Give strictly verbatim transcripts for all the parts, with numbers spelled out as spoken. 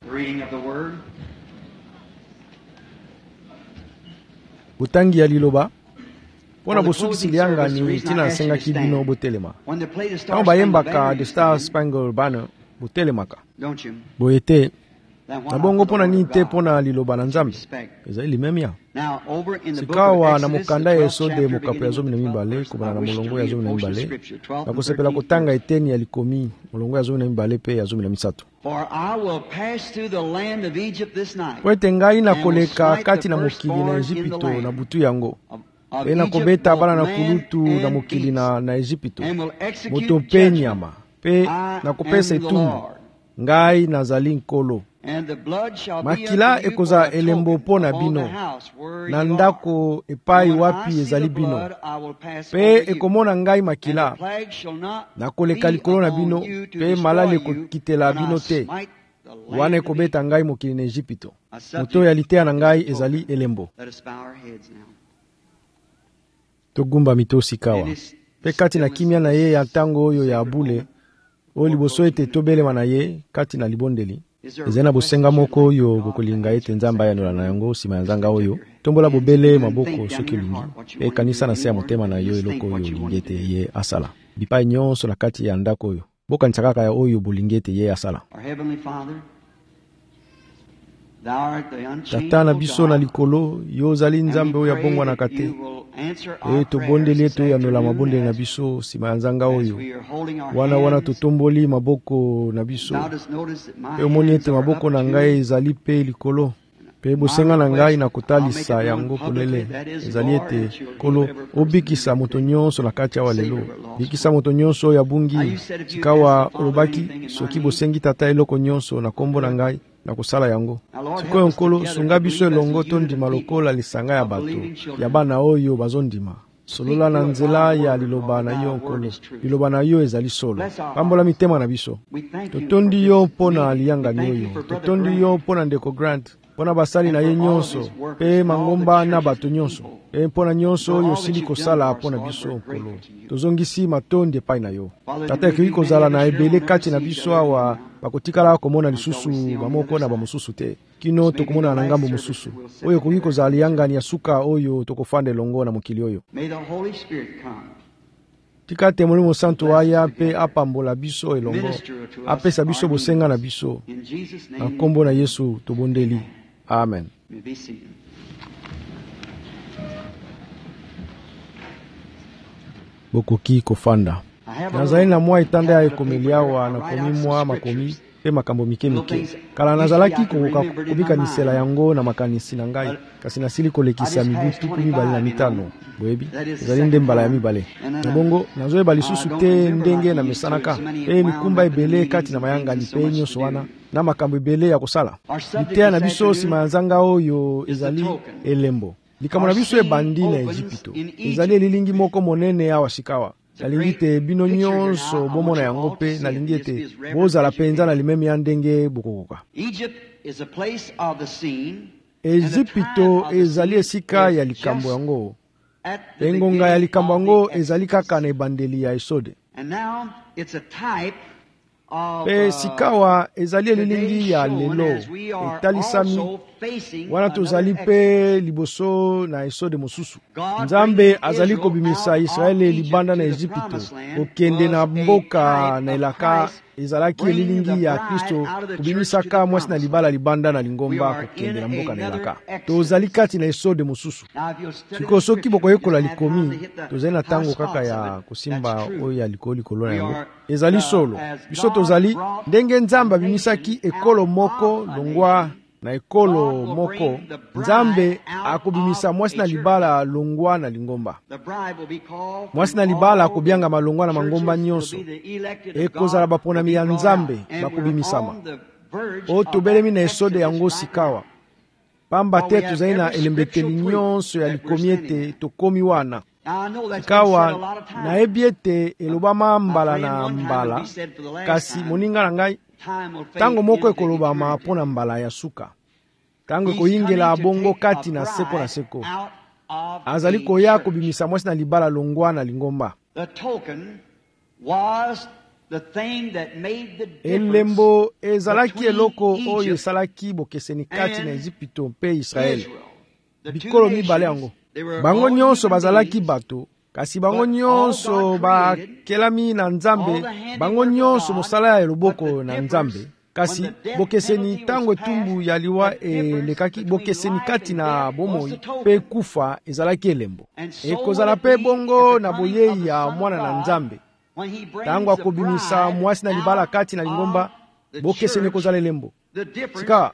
The reading of the word. Butangi ya liloba pona bosukisi lianga ni tina senga kibino botelema kama bayembaka the Star Spangled Banner botelemaka boyete na bongo pona ni te pona liloba na nzambe ezali limemia sikawa na mokanda yeso de mokapo ya zomi na mibale kubana na molongo ya zomi na mibale na kusepela kotanga eteni ya likomi molongo ya zomi na mibale pe ya zomi na misato kwete ngai na koleka kati na mokili na Ejipito na butu yango pe na kobeta bana na kulutu na mokili na, na Ejipito moto pe nyama pe na kopesa etumbu ngai nazali nkolo makila ekoza elembo po na bino na ndako epai wapi ezali bino pe ekomona ngai makila na koleka likolo na bino pe malale kokitela bino te wana ekobeta ngai mokili na Ejipito moto ya litea na ngai ezali elembo. Togumba mito sikawa pe kati na kimia na ye ya tango oyo ya bule o liboso ete tobelema na ye kati na libondeli ezena bosenga moko oyo bokolinga ete nzamba yanola na yango sima ya nzanga oyo tombola bobele maboko soki olingi pe kanisa na se ya motema na yo eloko oyo olingi ete ye asala bipai nyonso na kati ya ndako oyo bokanisa kaka ya oyo bolingi ete ye asala. Tata na biso na likolo yo ozali nzambe oyo abongwa na kate e tobondeli ete yanola mabondeli na biso sima ya nzanga oyo wana wana totomboli maboko na biso pe omoni ete maboko na ngai ezali pe likolo pe bosenga na ngai na kotalisa yango polele ezali ete kolo obikisa moto nyonso na kati ya lelo bikisa moto nyonso ya bungi sikawa olobaki soki bosengi tata eloko nyonso na kombo na ngai na kusala yango sikoyo nkolo sunga biso elongo tondima lokola lisanga ya bato ya bana oyo bazondima solola na nzela ya liloba na yo nkolo liloba na yo ezali solo pambola mitema na biso totondi yo mpona liyangani oyo totondi yo mpona ndeko Grant mpona basali na ye nyonso pe mangomba na bato nyonso pe mpona nyonso oyo osili kosala mpona biso nkolo tozongisi matondi epai na yo tata ekoki kozala na ebele kati na biso awa bakotikala komona lisusu bamoko na bamosusu te kino tokomona na ngambo mosusu oyo ekoki kozala liyangani ya suka oyo tokofanda elongo na mokili oyo. Tika te Molimo Santo aya pe apambola biso elongo apesa biso bosenga na biso na kombo na Yesu tobondeli amen. Bokoki kofanda nazali na mwa etanda ya ekomeli awa na komi mwa makomi pe makambo mike mike kala nazalaki kokoka kobikanisela yango na makanisi na ngai kasi nasili kolekisa mibu tuku mibale na mitano boyebi ezali nde mbala ya mibale na bongo nazoyeba lisusu te ndenge na mesanaka pe mikumba ebele kati na mayangani pe nyonso wana na makambo ebele ya kosala liteya na biso sima ya nzanga oyo ezali elembo likambo na biso ebandi na Ejipito ezali elilingi moko monene awa sikawa nalingi te bino nyonso bomona yango pe nalingi ete bozala penza na limemi ya ndenge bokokoka. Ejipito ezali esika ya likambo yango engonga ya likambo yango ezali kaka na ebandeli ya Esode pe sikawa ezali elilingi ya lelo etalisami wana tozali pe liboso na Esode mosusu nzambe azali kobimisa Israele libanda na Ejipito okende na mboka na elaka ezalaki elilingi ya Kristo kubimisaka mwasi na libala libanda na lingomba kokende na mboka na elaka tozali kati na Esode mosusu siko soki bokoyekola likomi tozali na tango kaka ya kusimba oyo ya likolo likolo na yango ezali solo biso tozali ndenge nzambe abimisaki ekolo moko longwa na ekolo moko nzambe akobimisa mwasi na libala longwa na lingomba mwasi na libala akobianga malongwa na mangomba nyonso ekozala baponami ya nzambe bakobimisama o tobelemi na Esode yango sikawa pamba te tozali na elembeteli nyonso ya likomi ete tokomi wana sikawa nayebi ete elobama mbala na mbala kasi moninga na ngai tango moko ekolobama mpona mbala ya suka tango ekoyingela bongo kati na seko na seko azali koya kobimisa mwasi na libala longwa na lingomba elembo ezalaki eloko oyo esalaki bokeseni kati na Ejipito mpe Israele. Bikolo mibale yango bango nyonso bazalaki bato, kasi bango nyonso bakelami na Nzambe, bango nyonso mosala ya loboko na Nzambe. Kasi bokeseni tango etumbu ya liwa elekaki, bokeseni kati na bomoi pe kufa ezalaki elembo. Ekozala pe bongo na boyei ya mwana na Nzambe tango akobimisa mwasi na libala kati na lingomba, bokeseni ekozala elembo. Sika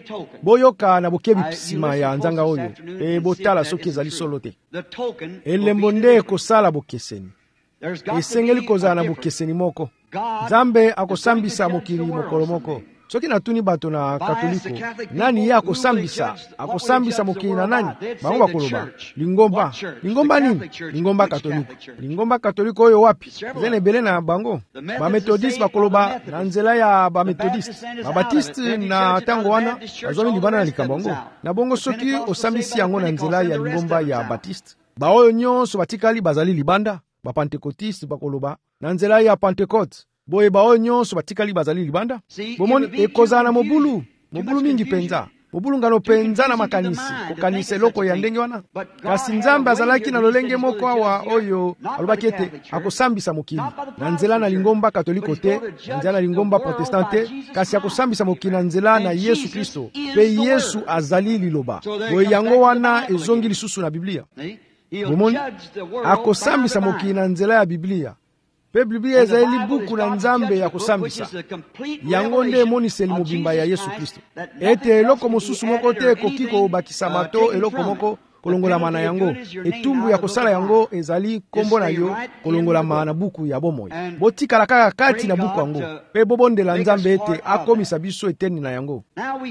boyoka na bokebi nsima ya nzanga oyo e botala soki ezali solo te. Elembo nde ekosala bokeseni, esengeli kozala na bokeseni moko. Nzambe akosambisa mokili mokolo moko. Soki natuni bato na Katoliko, nani ye akosambisa? Akosambisa mokili na nani? Bango bakoloba lingomba. Lingomba nini? Lingomba Katoliko. Lingomba Katoliko oyo wapi? Zene ebele na bango. Ba Methodiste bakoloba na nzela ya ba Methodiste. Ba Baptiste na tango wana azoni libana na likambo ngo. Na bongo soki osambisi yango na nzela ya lingomba ya Baptiste, ba oyo nyonso batikali bazali libanda. Ba Pentecôtiste bakoloba na nzela ya Pentecote, boye ba oyo nyonso batikali bazali libanda. Bomoni ekozala na mobulu, mobulu mingi penza, mobulu ngano penza na makanisi, kokanisa eloko ya ndenge wana. Kasi Nzambe azalaki na lolenge moko awa oyo alobaki ete akosambisa mokili na nzela na lingomba Katoliko te, na nzela na lingomba Protestante, kasi akosambisa mokili na nzela na Yesu Kristo, pe Yesu azali liloba. Boye yango wana ezongi lisusu na Biblia. Bomoni akosambisa mokili na nzela ya Biblia. Pe Biblia ezali buku na Nzambe ya kosambisa. Yango nde emoniseli mobimba ya Yesu Kristo. Ete eloko mosusu moko te ekoki kobakisa bato eloko moko kolongolama na yango. Etumbu ya kosala yango ezali kombo na yo kolongolama na buku ya bomoi. Botikala kaka kati na buku yango, pe bobondela Nzambe ete akomisa biso eteni na yango.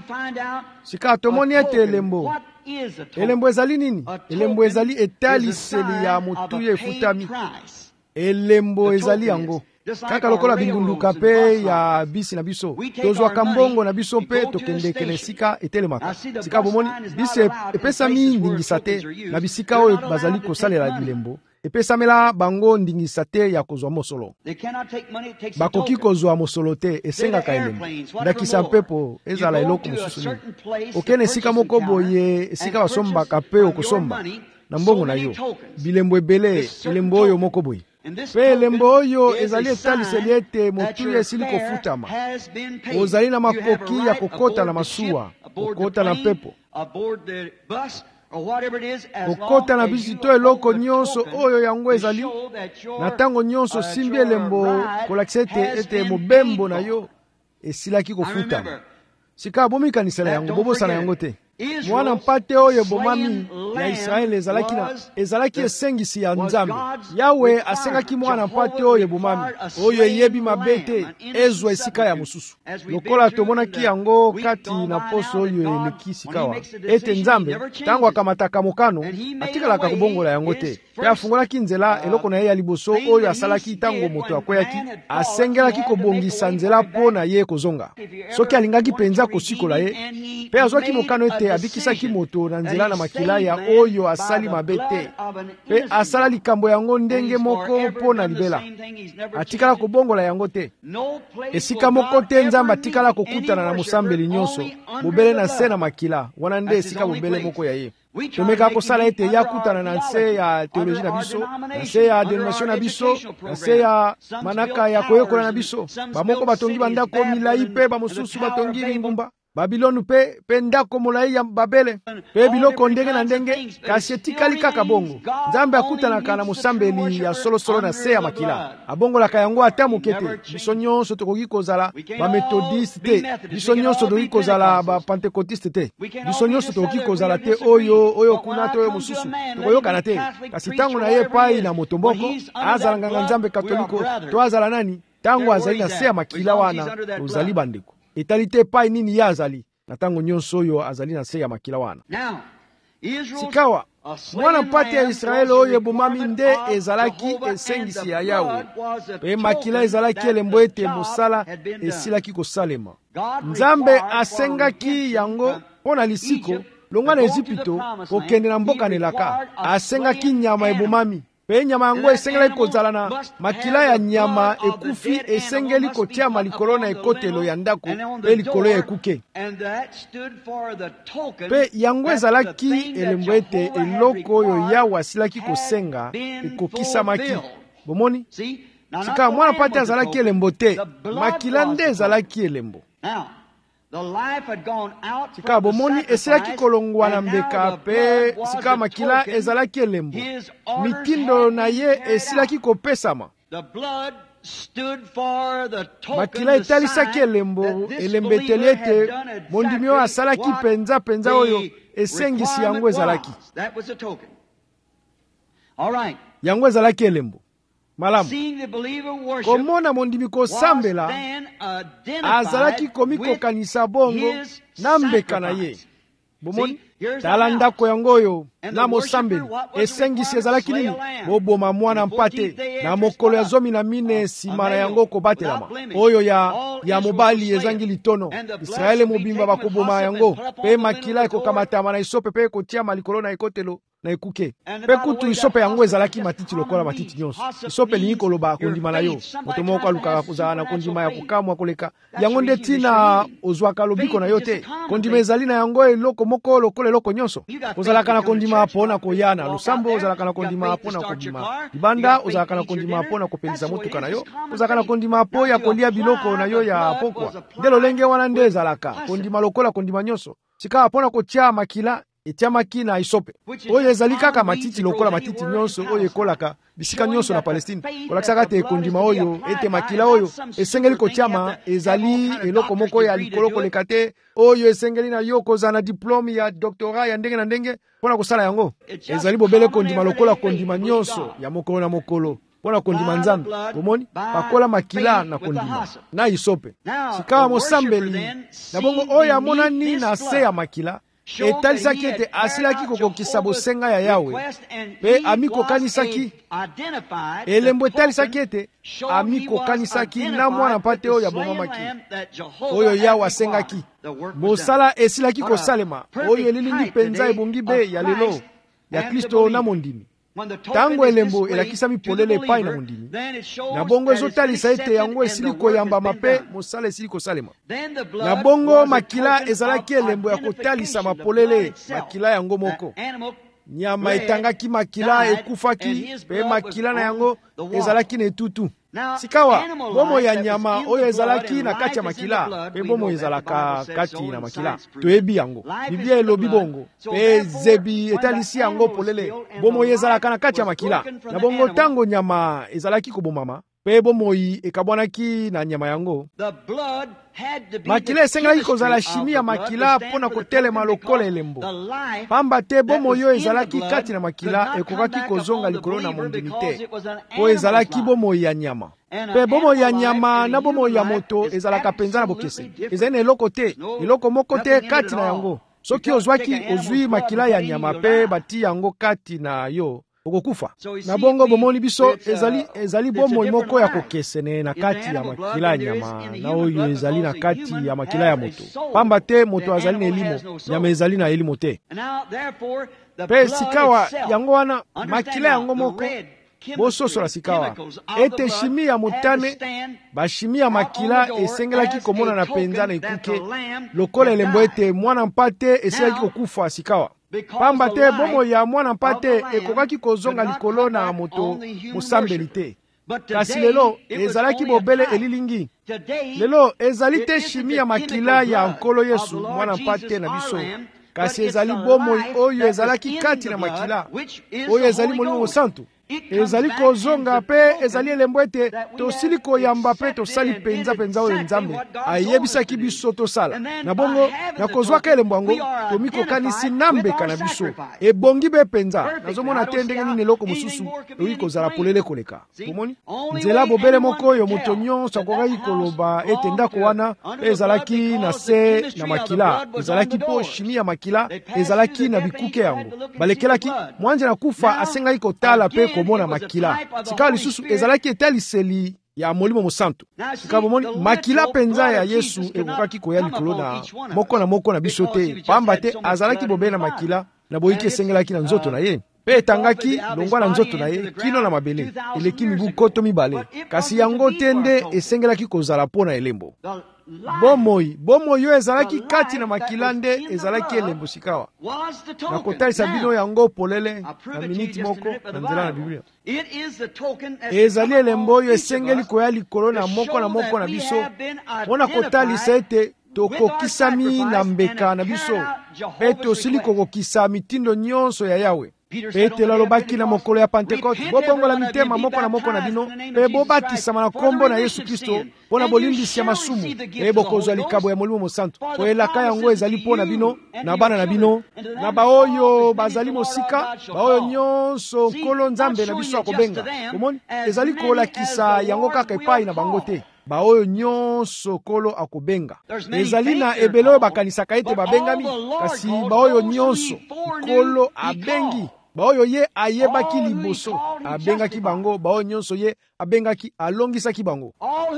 Sika tomoni ete elembo Elembo ezali nini? Elembo ezali etaliseli ya motuya efutami. Elembo ezali yango kaka lokola bingunduka pe ya bisi na biso, tozwaka mbongo na biso pe tokendeke na esika etelemaka. Sika bomoni bisi epesami ndingisa te na bisika oyo bazali kosalela bilembo, epesamela bango ndingisa te ya kozwa mosolo. Bakoki kozwa mosolo te, esengaka elembo. Ndakisa mpepo ezala eloko mosusu nini. Okene esika moko boye, esika basombaka pe okosomba na mbongo na yo bilembo ebele, elembo oyo moko boye. Pe elembo oyo ezali etaliseli ete motuya esili kofutama. Ozali na makoki ya kokota na masuwa, kokota na mpepo, kokota na bisi to eloko nyonso oyo yango ezali. Na tango nyonso simbi elembo kolakisa ete ete mobembo na yo esilaki kofutama. Sika bomikanisela yango, bobosana yango te. Mwana mpate oyo bomami ya Israele ezalaki na ezalaki esengisi ya Nzambe. Yawe asengaki mwana mpate oyo bomami oyo yebi mabete ezwa esika ya mosusu. Lokola tomonaki yango kati na poso oyo eleki sikawa ete Nzambe tango akamataka mokano atikalaka kubongola yango te. Pe afungolaki nzela eloko na ye ya liboso oyo asalaki tango moto akweyaki, asengelaki kobongisa nzela po na ye kozonga. Soki alingaki penza kosikola ye, pe azwaki mokano ete abikisaki moto na nzela na makila ya oyo asali mabe te, pe asala likambo yango ndenge moko mpo na libela. Atikala kobongola yango te. Esika moko te Nzambe atikala kokutana na mosambeli nyonso bobele na se na makila, wana nde esika bobele moko ya ye. Tomeka kosala ete ya kutana na nse ya teoloji na biso, na nse ya denomination na biso, na nse ya manaka ya koyekola na biso. Bamoko batongi bandako milai pe bamosusu batongi lingumba. Babilonu pe pe ndako molai ya Babele pe biloko ndenge na ndenge, kasi etikali kaka bongo. Nzambe akutanaka na mosambeli ya solo solo na se ya makila, abongolaka yango ata mokete. Biso nyonso tokoki kozala ba Methodiste te, biso nyonso tokoki kozala ba Pentecôtiste te, biso nyonso tokoki kozala te oyo oyo kuna to oyo mosusu tokoyokana te. Kasi tango na ye pai na motomboko azala nganga Nzambe Katoliko to azala nani, tango azali na se ya makila wana tozali bandeko. Etalite pai nini ya azali na tango nyonso oyo azali na se ya makila wana. Sikawa mwana mpate ya Israele oyo bomami nde ezalaki esengisi ya Yawe, pe makila ezalaki elembo ete mosala esilaki kosalema. Nzambe asengaki yango mpona lisiko longa na Ejipito kokende na mboka nelaka. Asengaki nyama ebomami Pe nyama yango esengeli kozala na makila ya nyama ekufi esengeli kotiama likolo na ekotelo ya ndako pe likolo ya ekuke. Pe yango ezalaki elembo ete eloko oyo Yawe asilaki kosenga ekokisamaki. Bomoni? Sika mwana pate azalaki elembo te, makila nde ezalaki elembo. Sika bomoni eselaki kolongwa na mbeka pe sika makila ezalaki elembo. Mitindo na ye esilaki kopesama. Makila etalisaki elembo, elembeteli ete mondimi oyo asalaki penza penza oyo esengisi yango ezalaki. Yango ezalaki elembo. Malamu. Komona mondimi kosambela azalaki komiko kanisa bongo na mbeka na ye. Bomoni tala ndako yango oyo na mosambeli esengisi ezalaki nini? Boboma mwana mpate na mokolo ya zomi na mine sima na yango kobatelama oyo ya ya mobali ezangi litono. Israele mobimba bakoboma yango pe makila ekokamatama na isope pe kotiama likolo na ekotelo na ekuke. Pe kutu isope yango ezalaki matiti lokola matiti nyonso. Isope lingi koloba kondima na yo. Moto moko alukaka kozala na kondima ya kokamwa koleka. Yango nde tina ozwaka lobiko na yo te. Kondima ezali na yango eloko moko lokola eloko nyonso. Ozalaka na kondima pona koyana. Lusambo ozalaka na kondima pona kondima. Libanda ozalaka na kondima pona kopelisa motuka na yo. Ozalaka na kondima po ya kolia biloko na yo ya pokwa. Nde lolenge wana nde ezalaka. Kondima lokola kondima nyonso. Sika pona kotia makila etiamaki na isope oyo ezali kaka matiti lokola matiti nyonso oyo ekolaka bisika nyonso na Palestine. Kolakisaka te kondima oyo ete makila oyo esengeli kotiama ezali eloko moko ya likolo koleka te oyo esengeli na yo kozala na diplome ya doctorat ya ndenge na ndenge mpona kosala yango. Ezali bobele kondima lokola kondima nyonso ya mokolo na mokolo mpona kondima Nzambe. Bomoni pakola makila na kondima na isope. Sikawa mosambeli na bongo oyo amonani na se ya makila etalisaki ete asilaki kokokisa bosenga ya Yawe pe amikokanisaki elembo etalisaki ete amikokanisaki na mwana mpate oyo abomamaki oyo Yawe asengaki. Mosala esilaki kosalema oyo elilingi penza ebongi be ya lelo ya Kristo na mondimi. Tango elembo elakisami polele epai na mondimi na bongo ezotalisa ete yango esili koyambama pe mosala esili kosalema. Na bongo makila ezalaki elembo ya kotalisa mapolele makila yango moko. Nyama etangaki makila ekufaki pe makila na yango ezalaki na etutu. Sikawa bomo ya nyama oyo ezalaki na kati ya makila pe bomo ezalaka kati na makila toyebi yango. Biblia elobi bongo pe zebi etalisi yango polele bomo ezalaka na kati ya makila. Na bongo tango nyama ezalaki kobomama pe bomoi ekabwanaki na nyama yango makila esengelaki kozala shimi ya makila mpona kotelema lokola elembo. Pamba te bomo yo ezalaki kati na makila ekokaki kozonga likolo na mondimi te po ezalaki bomo ya nyama. Pe bomo ya nyama na bomo ya moto ezalaka penza na bokese. Ezali na eloko te, eloko moko te kati na yango. Soki ozwaki ozwi makila ya nyama pe bati yango kati na yo okokufa. Na bongo bomoni biso ezali ezali bomo moko ya kokesene na kati ya makila ya nyama na oyo ezali na kati ya makila ya moto. Pamba te moto azali na elimo, nyama ezali na elimo te. Pe sikawa yango wana makila yango moko bososola sikawa ete shimi ya motane bashimi ya makila esengelaki komona na penza na ekuke lokola elembo ete mwana mpate eselaki kokufa sikawa. Pamba te bomo ya mwana mpate ekokaki kozonga likolo na moto mosambeli te. Kasi lelo ezalaki bobele elilingi. Lelo ezali te shimi ya makila ya nkolo Yesu mwana mpate na biso. Kasi ezali bomo oyo ezalaki kati na makila oyo ezali Molimo Mosantu. Ezali kozonga pe ezali elembo ete tosili koyamba pe tosali penza penza oyo Nzambe ayebisaki biso tosala. Na bongo na kozwaka elembo yango tomikokanisi na mbeka na biso ebongi be penza. Nazomona te ndenge nini eloko mosusu oyi kozala polele koleka. Bomoni nzela bobele moko oyo moto nyonso akokaki koloba ete ndako wana ezalaki na se na makila, ezalaki po shimi ya makila, ezalaki na bikuke yango. Balekelaki mwanje na kufa asengaki kotala pe komona makila. Sika lisusu ezalaki etaliseli ya Molimo Mosantu. Sika bomoni makila penza ya Yesu ekokaki koya likolo na moko na moko na biso te. Pamba te azalaki bobele na makila na boyiki esengelaki na nzoto na ye. pe etangaki longwa na nzoto na ye kino na mabele eleki mibu koto mibale, kasi yango te nde esengelaki kozala mpo na elembo. Bomoi bomoi oyo ezalaki kati na makila nde ezalaki elembo sikawa. Na kotalisa bino yango polele na miniti moko na nzela na Biblia. Ezali elembo oyo esengeli koya likolo na moko na moko na biso mpona kotalisa ete tokokisami na mbeka na biso mpe tosili kokokisa mitindo nyonso ya Yawe. Petelo alobaki na mokolo ya Pentekote, bobongola mitema moko na moko na bino mpe bobatisama na kombo na Yesu Kristo mpo na bolimbisi ya masumu mpe bokozwa likabo ya Molimo Mosantu. Po elaka yango ezali mpo na bino na bana na bino na baoyo bazali mosika, baoyo nyonso Nkolo Nzambe na biso akobenga. Komoni ezali kolakisa yango kaka epai na bango te, baoyo nyonso Nkolo akobenga. Ezali na ebele oyo bakanisaka ete babengami, kasi baoyo nyonso Nkolo abengi, baoyo ye ayebaki liboso abengaki bango, baoyo nyonso ye abengaki alongisaki bango.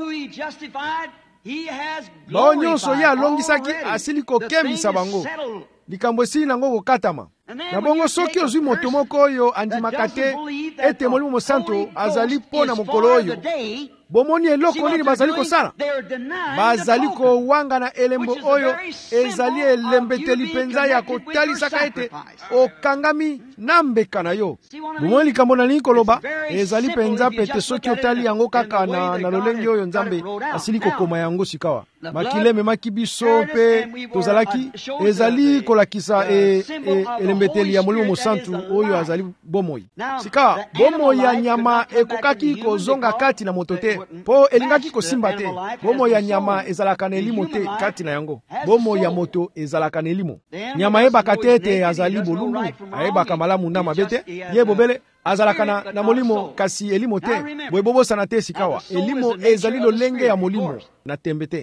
Baoyo nyonso ye alongisaki asili kokembisa bango, likambo esili nango kokatama. Na bongo soki ozwi moto moko oyo andimaka te ete Molimo Mosantu azali mpo na mokolo oyo, bomoni eloko nini bazali kosala? Bazali kowanga na elembo oyo ezali elembeteli penza ya kotalisaka ete okangami na mbeka na yo. Bomoni likambo na nini koloba? Ezali penza pete soki otali yango kaka na, na lolenge oyo Nzambe asili kokoma yango sikawa. Makile memaki biso mpe tozalaki ezali kolakisa e, e, elembeteli ya Molimo Mosantu oyo azali bomoi. Sikawa bomoi ya nyama ekokaki kozonga kati na moto te, po elingaki kosimba te. Bomoi ya nyama ezalaka na elimo te kati na yango. Bomoi ya moto ezalaka na elimo. Nyama yebaka te ete azali bolulu, ayebaka malamu na mabe te. Ye bobele azalaka na, na molimo kasi elimo te. Boye bobosana te sikawa. Elimo ezali lolenge ya molimo na tembe te.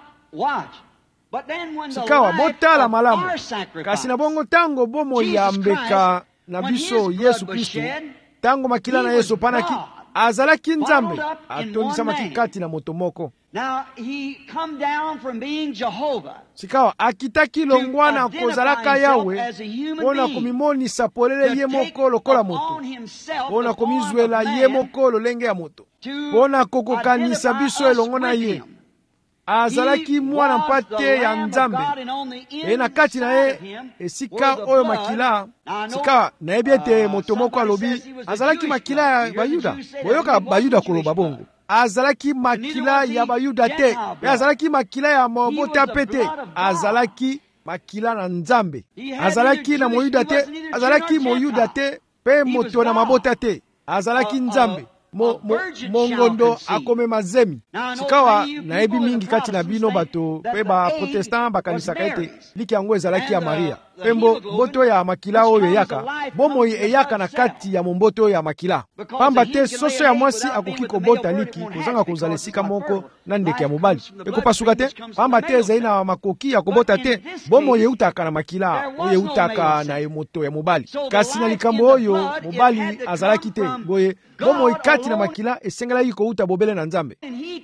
Sikawa botala malamu, kasi na bongo tango bomoi ya mbeka na biso Yesu Kristo, tango makila na Yesu panaki azalaki Nzambe atondisamaki kati na moto moko. Sikawa akitaki longwana kozalaka Yawe mpona komimonisa polele ye moko lokola moto, mpona komizwela ye moko lolenge ya moto, mpona kokokanisa biso elongo na ye. Azalaki mwana mpate ya Nzambe e na kati na ye esika oyo makila. Sika nayebi ete moto moko alobi azalaki makila ya Bayuda. Boyoka Bayuda koloba bongo azalaki makila ya Bayuda te, azalaki makila ya mabota pete, azalaki makila na Nzambe. Azalaki na Moyuda te, azalaki Moyuda te pe moto na mabota te, azalaki Nzambe. Mo, mo, mongondo akome mazemi. Sikawa nayebi mingi kati na bino bato pe ba protestant bakanisaka ete liki yango ezalaki ya Maria. Pembo mboto ya makila oyo eyaka, bomoi eyaka na kati ya momboto ya makila. Pamba te soso ya mwasi akoki kobota liki kozanga kozala esika moko na ndeke ya mobali. Ekopasuka te, pamba te ezali na makoki ya kobota te, bomoi eutaka na makila oyo eutaka na moto ya mobali. Kasi na likambo oyo mobali azalaki te, boye bomoi kati na makila esengelaki kouta bobele na Nzambe.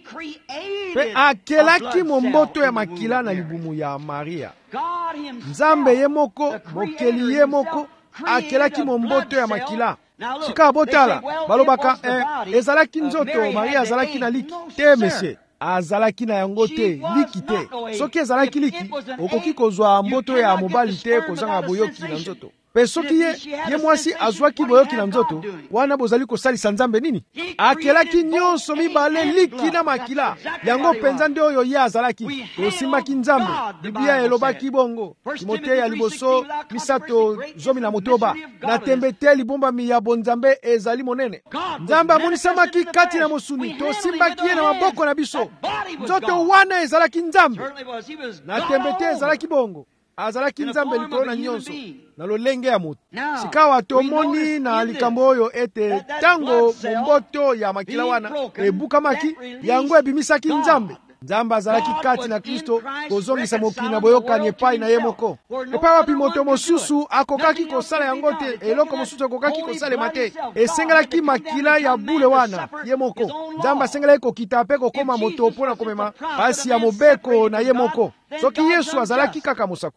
Pe akelaki momboto ya makila na libumu ya Maria. Nzambe ye moko, mokeli ye moko, akelaki momboto ya makila. Sika botala, balobaka, eh, ezalaki nzoto, Maria azalaki na liki. Te mese, azalaki na yango te, liki te. Soki ezalaki liki, okoki kozwa mboto ya mobali te kozanga boyoki na nzoto. Pe soki ye, ye mwasi azwaki boyoki na nzoto, wana bozali kosalisa Nzambe nini? Akelaki nyonso mibale liki na makila. Yango penza nde oyo ye azalaki. Tosimbaki Nzambe. Biblia elobaki bongo. Timote ya liboso misato zomi na motoba. Na tembe te libombami ya bonzambe ezali monene. Nzambe amonisamaki kati na mosuni. Tosimbaki ye na maboko na biso. Nzoto wana ezalaki Nzambe. Na tembe te ezalaki bongo. Azalaki Nzambe likolo na nyonso na lolenge ya moto. Sikawa tomoni na likambo oyo ete tango momboto ya makila wana ebukamaki, yango ebimisaki Nzambe. Nzambe azalaki kati na Kristo kozongisa mokili na boyokani epai na ye moko. Epai wapi moto mosusu akokaki kosala yango te, eloko mosusu akokaki kosalema te, esengelaki makila ya bule wana ye moko. Nzambe asengelaki kokita mpe kokoma moto mpona komema pasi ya mobeko na ye moko. Soki Yesu azalaki kaka mosakoli,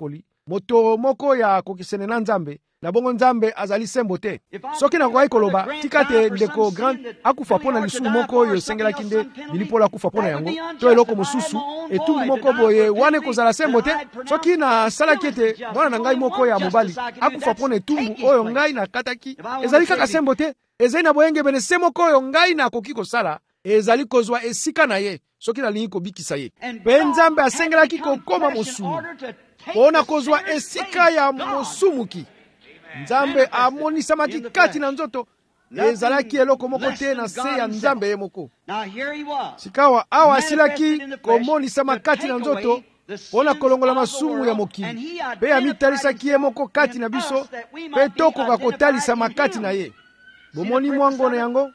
moto moko ya kokisene na nzambe na bongo nzambe azali sembo te. Soki nakoki koloba tika te ndeko grand akufa mpona lisumu moko oyo esengelaki nde bilipolo akufa mpona yango to eloko mosusu etumbu moko boye wana ekozala sembo te. Soki nasalaki ete mwana na ngai moko ya mobali akufa mpona etumbu oyo ngai nakataki, ezali kaka sembo te. Ezali na boyengebene se moko oyo ngai nakoki kosala, ezali kozwa esika na ye soki nalingi kobikisa ye. Mpe nzambe asengelaki kokoma mosumu mpona kozwa esika ya mosumuki. Nzambe amonisamaki kati na nzoto, ezalaki eloko moko te na se ya nzambe ye moko. Sikawa awa asilaki komonisama kati na nzoto mpona kolongola masumu ya mokili, mpe amitalisaki ye moko kati na biso mpe tokoka kotalisama kati na ye. Bomoni mwangono yango?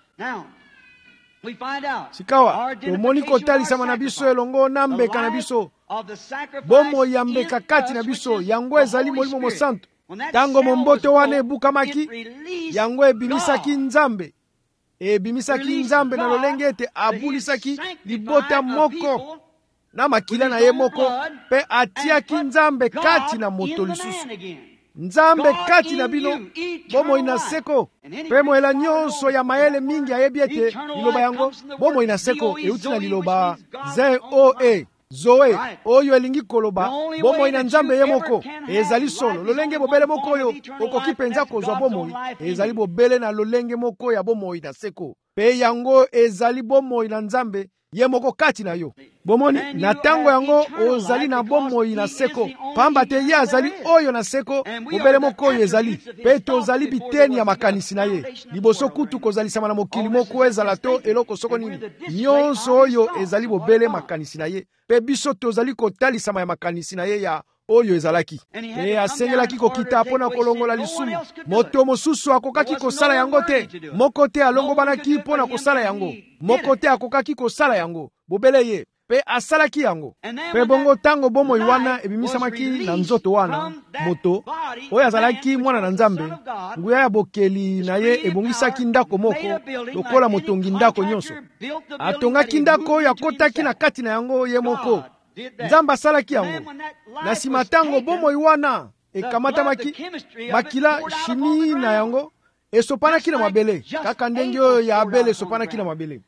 Sikawa tomoni kotalisama na biso elongo na mbeka na biso, bomo ya mbeka kati na biso, yango ezali Molimo Mosantu. Tango momboto wana ebukamaki, yango ebimisaki nzambe. Ebimisaki nzambe na lolenge ete abulisaki libota moko na makila na ye moko, pe atiaki nzambe kati na moto lisusu. Nzambe kati na bino, bomo inaseko. Pe moela nyonso ya maele mingi ayebi ete liloba yango, bomo inaseko euti na liloba ze o e. Zoe oyo elingi koloba bomo ina nzambe ye moko, ezali solo lolenge bobele moko oyo okoki penza kozwa bomoi, ezali bobele na lolenge moko ya bomoi na seko, pe yango ezali bomoi na nzambe ye moko kati na yo. Bomoni na tango yango ozali na bomoi na seko, pamba te ye azali oyo na seko, bobele moko oyo ezali, pe tozali biteni ya makanisi na ye. Liboso kutu kozalisama na mokili moko ezala to eloko soko nini, nyonso oyo ezali bobele makanisi na ye, pe biso tozali kotalisama ya makanisi na ye ya oyo ezalaki. E asengelaki kokita mpona kolongola lisumu. Moto mosusu akokaki kosala yango te. Moko te alongobanaki mpona kosala yango. Moko te akokaki kosala yango. Bobele ye. Pe asalaki yango. Pe bongo tango bomoi wana ebimisamaki na nzoto wana, moto oyo azalaki mwana na nzambe, nguya ya bokeli na ye ebongisaki ndako moko lokola motongi ndako nyonso. Atongaki ndako oyo akotaki na kati na yango ye moko. Nzambe asalaki yango. Na sima tango bomoi wana ekamatamaki, makila shimi na yango esopanaki na mabele, kaka ndenge oyo ya abele esopanaki na mabele.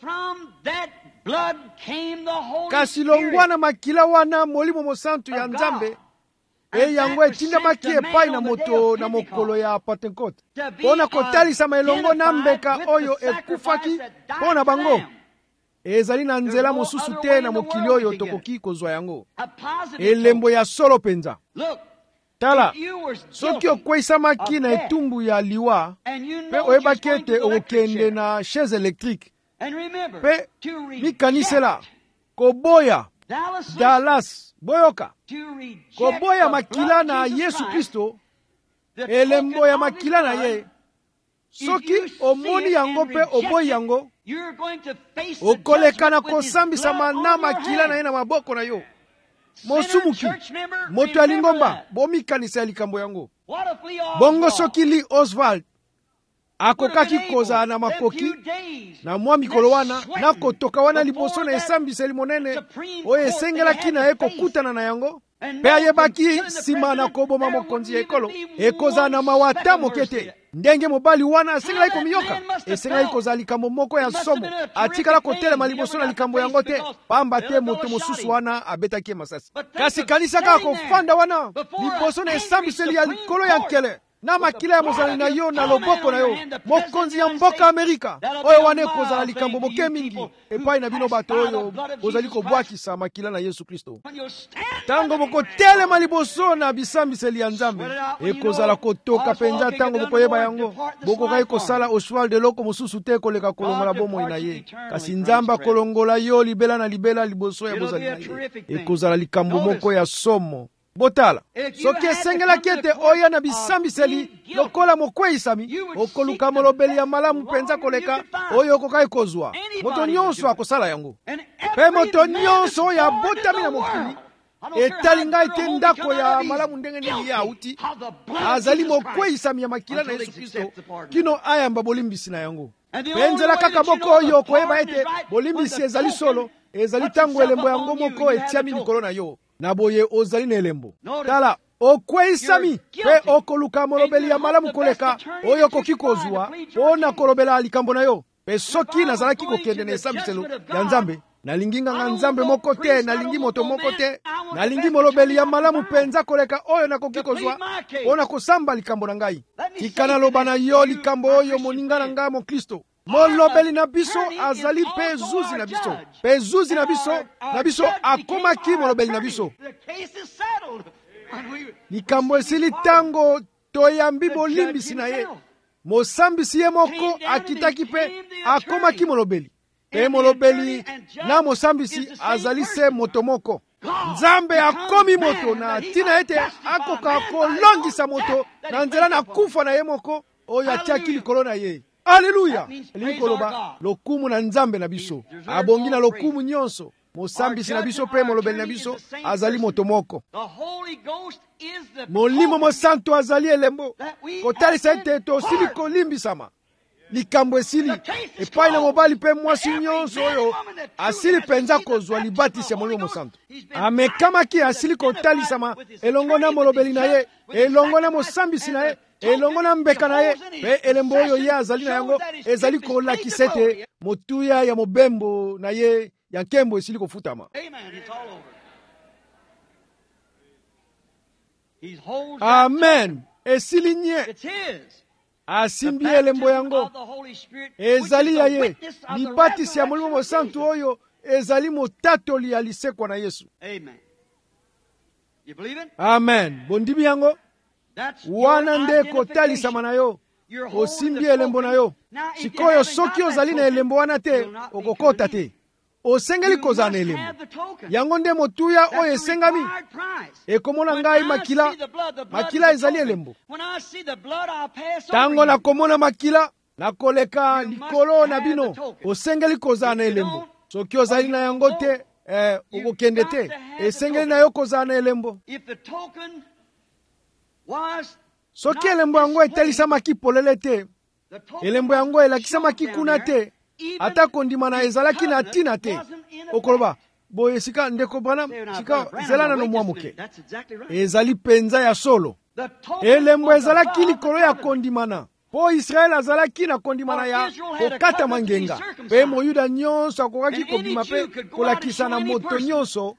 Kasi longwana makila wana Molimo Mosantu ya nzambe, e yango etindamaki epai na moto na mokolo ya Pentekote, mpona kotalisama elongo na mbeka oyo ekufaki mpona bango. Ezali na nzela mosusu te na mokili oyo tokoki kozwa yango. Elembo ya solo penza. Tala, soki okwesamaki na etumbu ya liwa, pe oyebaki ete okende na chaise électrique, pe mikanisela koboya Dallas boyoka koboya makila na Yesu Kristo, elembo ya makila na ye. Soki omoni yango pe oboyi yango, okoleka na kosambisama na makila na ye na maboko na yo. Mosumuki, moto ya lingomba, bomikanisa ya likambo yango. Bongo soki Lee Oswald akokaki koza na makoki na mwa mikolo wana na kotoka wana liboso na esambiseli monene oyo esengelaki na ye kokutana na yango, pe ayebaki nsima na koboma mokonzi ya ekolo ekozala na mawata moke te. Ndenge mobali wana asengelaki komiyoka, esengelaki kozala likambo moko ya somo, atikala kotelema liboso na likambo yango te, pamba te moto mosusu wana abetaki ye masasi. Kasi kanisa kaka kofanda wana liboso na esambiseli ya likolo ya nkele na makila ya mozali na yo na loboko na yo, mokonzi ya mboka Amerika oyo wana ekozala likambo moke mingi epai na bino bato oyo bozali kobwakisa makila na Yesu Kristo. Tango bokotelema liboso na bisambiseli ya nzambe, ekozala kotoka penza. Tango bokoyeba yango, bokokai kosala Oswald eloko mosusu te koleka kolongola bomoi na ye, kasi nzambe kolongola yo libela na libela liboso ya bozali na ye. Ekozala likambo moko ya somo. Botala, soki esengelaki ete oya na bisambiseli lokola mokweisami, okoluka molobeli ya malamu penza koleka oyo okokai kozwa. Moto nyonso akosala yango. Pe moto nyonso oyo abotami na mokili etali ngai te ndako ya malamu ndenge nini ye auti, azali mokweisami ya makila na Yesu Kristo kino ayamba bolimbisi na yango. Pe nzela kaka boko oyo koyeba ete bolimbisi ezali solo, ezali tango elembo yango moko etiami likolo na yo, na boye ozali na elembo. Tala, okweisami pe okoluka molobeli ya malamu koleka oyo okoki kozwa mpo na kolobela likambo na yo. Pe soki nazalaki kokende na esambiselo ya Nzambe, nalingi nganga Nzambe moko te, nalingi moto moko te, nalingi molobeli ya malamu penza koleka oyo nakoki kozwa mpo na kosamba likambo na ngai. Tika naloba na yo likambo oyo moninga na ngai Mokristo. Molobeli na biso azali pe zuzi na biso. Pe zuzi na biso, na biso akomaki molobeli na biso. Likambo esili tango toyambi bolimbisi na ye. Mosambisi ye moko akitaki pe akomaki molobeli. Pe molobeli na mosambisi azali se moto moko. Nzambe akomi moto na tina ete akoka kolongisa moto na nzela na kufa na ye moko oyo atiaki likolo na ye. Haleluya! Elingi koloba lokumu na Nzambe na biso abongi na lokumu nyonso. Mosambisi na biso pe molobeli na biso azali moto moko. Molimo Mosantu azali elembo kotalisa ete tosili kolimbisama. Likambo esili epai na mobali pe mwasi nyonso oyo asili penza kozwa libatisi ya Molimo Mosantu. Amekamaki asili kotalisama elongo na molobeli na ye, elongo na mosambisi na ye, elongo na mbeka na ye, pe elembo oyo ye azali na yango ezali kolakisa ete motuya ya mobembo na ye ya nkembo esili kofutama. Amen. Esili nye. Asimbi elembo yango. Ezali ya ye. Libatisi ya Molimo Mosantu oyo ezali motatoli ya lisekwa na Yesu. Amen. Bondibi yango. Wana nde kotalisama na yo. Osimbi elembo na yo. Sikoyo soki ozali na elembo wana te, okokota te. Osengeli kozala na elembo. Yango nde motuya oyo esengami. Ekomona ngai makila. Makila ezali elembo. Tango nakomona makila, nakoleka likolo na bino. Osengeli kozala na elembo. Soki ozali na yango te, eh, okokende te. Esengeli na yo kozala na elembo. Soki elembo yango etalisamaki polele te, elembo yango elakisamaki kuna te, ata kondima na ezalaki na tina te, okoloba boye sika ndeko bana sika zelana no mwa moke ezali penza ya solo. Elembo ezalaki likolo ya kondimana po Israel azalaki na kondimana ya kokata mangenga pe moyuda nyonso akokaki kobima pe kolakisa na moto nyonso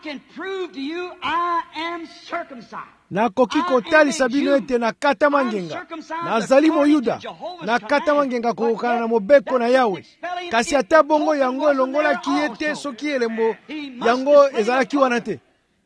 nakoki kotalisa bino ete nakata mangenga nazali moyuda nakata mangenga kokokana na mobeko na Yawe. Kasi ata bongo yango elongolaki ye te soki elembo yango ezalaki wana te.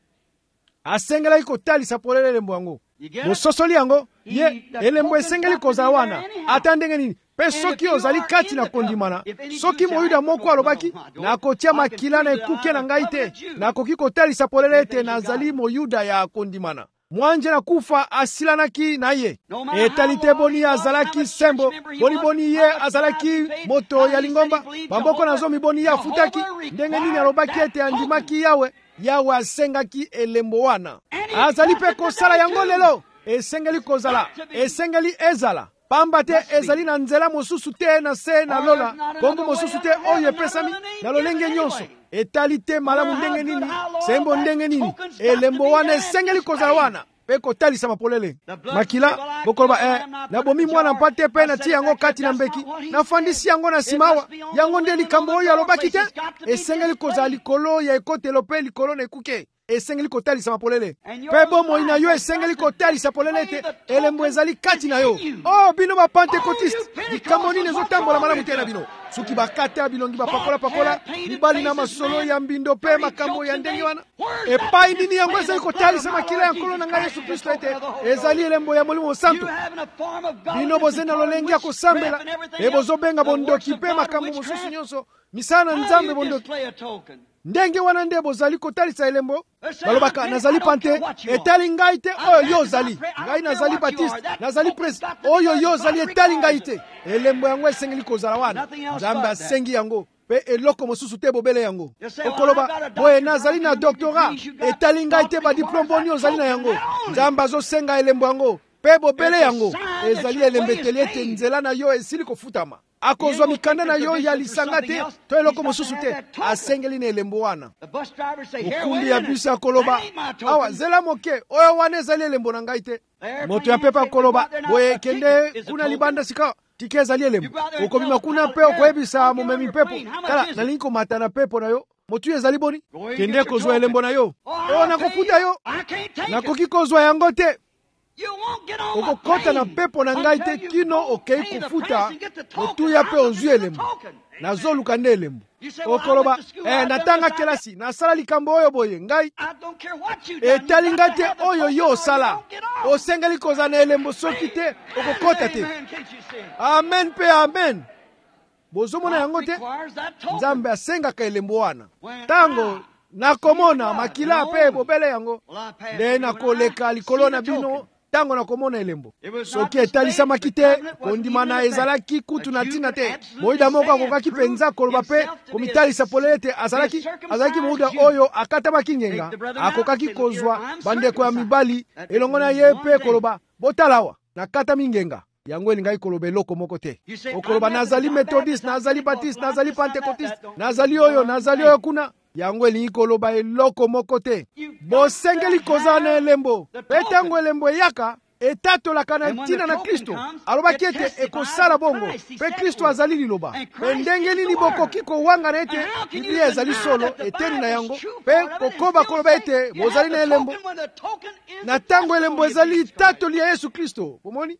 Asengelaki kotalisa polele elembo yango. Mososoli yango ye elembo esengeli kozala wana ata ndenge nini. Pe soki ozali kati na kondimana, soki moyuda moko alobaki nakotia makila na ekuke na ngai te, nakoki kotalisa polele ete nazali moyuda ya kondimana. Mwanje na kufa asilanaki na ye. Etalite boni azalaki sembo, boni boni ye azalaki moto ya lingomba, bamboko na zomi boni ye afutaki, ndenge nini alobaki ete andimaki Yawe, Yawe asengaki elembo wana. Azali pe kosala yango lelo, esengeli kozala, esengeli ezala. Pamba te ezali na nzela mosusu te na se na lola, kombo mosusu te oyo epesami na lolenge nyonso. Etalite malamu ndenge nini, sembo ndenge nini, elembo wana esengeli kozala wana. Pe kotalisa mapolele. Makila, bokoloba eh, nabomi mwana mpate pe na ti yango kati na mbeki. Nafandisi yango na simawa, yango nde likambo oyo alobaki te. Esengeli kozala likolo ya ekotelo pe likolo na ekuke. Esengeli kotalisa mapolele. Pe bomo ina yo esengeli kotalisa polele te. Elembo ezali kati na yo. Oh, bino ba Pentecôtiste. Likambo nini ezotambola malamu te na bino. Suki bakata bilongi bapakola pakola, libali na masolo ya mbindo pe makambo ya ndenge wana. Epai nini yango ezali kotalisa makila ya nkolo na ngai Yesu Kristo ete ezali elembo ya Molimo Mosantu. Bino bozena lolenge ya kosambela, e bozobenga bondoki pe makambo mosusu nyonso. Misana Nzambe bondoki. Ndenge wana nde bozali kotalisa elembo. Balobaka nazali pante, etali ngai te oyo yo zali. Ngai nazali Baptiste, nazali presi, oyo yo zali etali ngai te. Elembo yango esengeli kozala wana. Nzambe asengi yango. Pe eloko mosusu te bobele yango. Okoloba, boye nazali na doctorat, etali ngai te ba diplôme boni ozali na yango. Nzambe azosenga elembo yango. Pe bobele yango. Ezali elembe teliete nzela na yo esili kofutama. akozwa mikanda na yo ya lisanga te to eloko mosusu te, asengeli na elembo wana. Mokundi ya bisi akoloba, awa zela moke oyo wana ezali elembo na ngai te. Moto ya pepa akoloba, boye kende kuna libanda sika tike ezali elembo. Okobima kuna pe okoyebisa momemi pepo, tala nalingi komata na pepo na yo. Motu ezali boni, kende kozwa elembo na yo. O nakofuta yo, nakoki kozwa yango te. Okokota na pepo na ngai te kino okei kufuta motu ya pe ozwi elembo. Nazoluka nde elembo. Okoloba, eh natanga kelasi, nasala likambo oyo boye ngai. Etali ngai te oyo yo osala. Osengeli koza na elembo soki te, okokota te. Amen pe amen. Bozomona yango te, Nzambe asengaka elembo wana. Tango nakomona makila pe bobele yango, nde nakoleka likolo na bino tango nakomona elembo. Soki etalisamaki te, kondima na ezalaki kutu na tina te. Moyuda moko akokaki penza koloba pe komitalisa polele te azalaki azalaki moyuda oyo akatamaki ngenga, akokaki kozwa bandeko ya mibali elongo na ye pe koloba botalawa nakatami ngenga. Yango elingai koloba eloko moko te. Okoloba nazali methodiste, nazali baptiste, nazali pentecôtiste, nazali oyo, nazali oyo kuna. Yango elingi koloba eloko moko te. Bosengeli koza na elembo. Pe tango elembo eyaka, etatolaka na ntina na Kristo. Alobaki ete ekosala bongo. Pe Kristo azali liloba. Pe ndenge nini bokoki kowanga na ete Biblia ezali solo, eteni na yango. Pe kokoba koloba ete bozali na elembo. Na tango elembo ezali tatoli ya Yesu Kristo. Pomoni?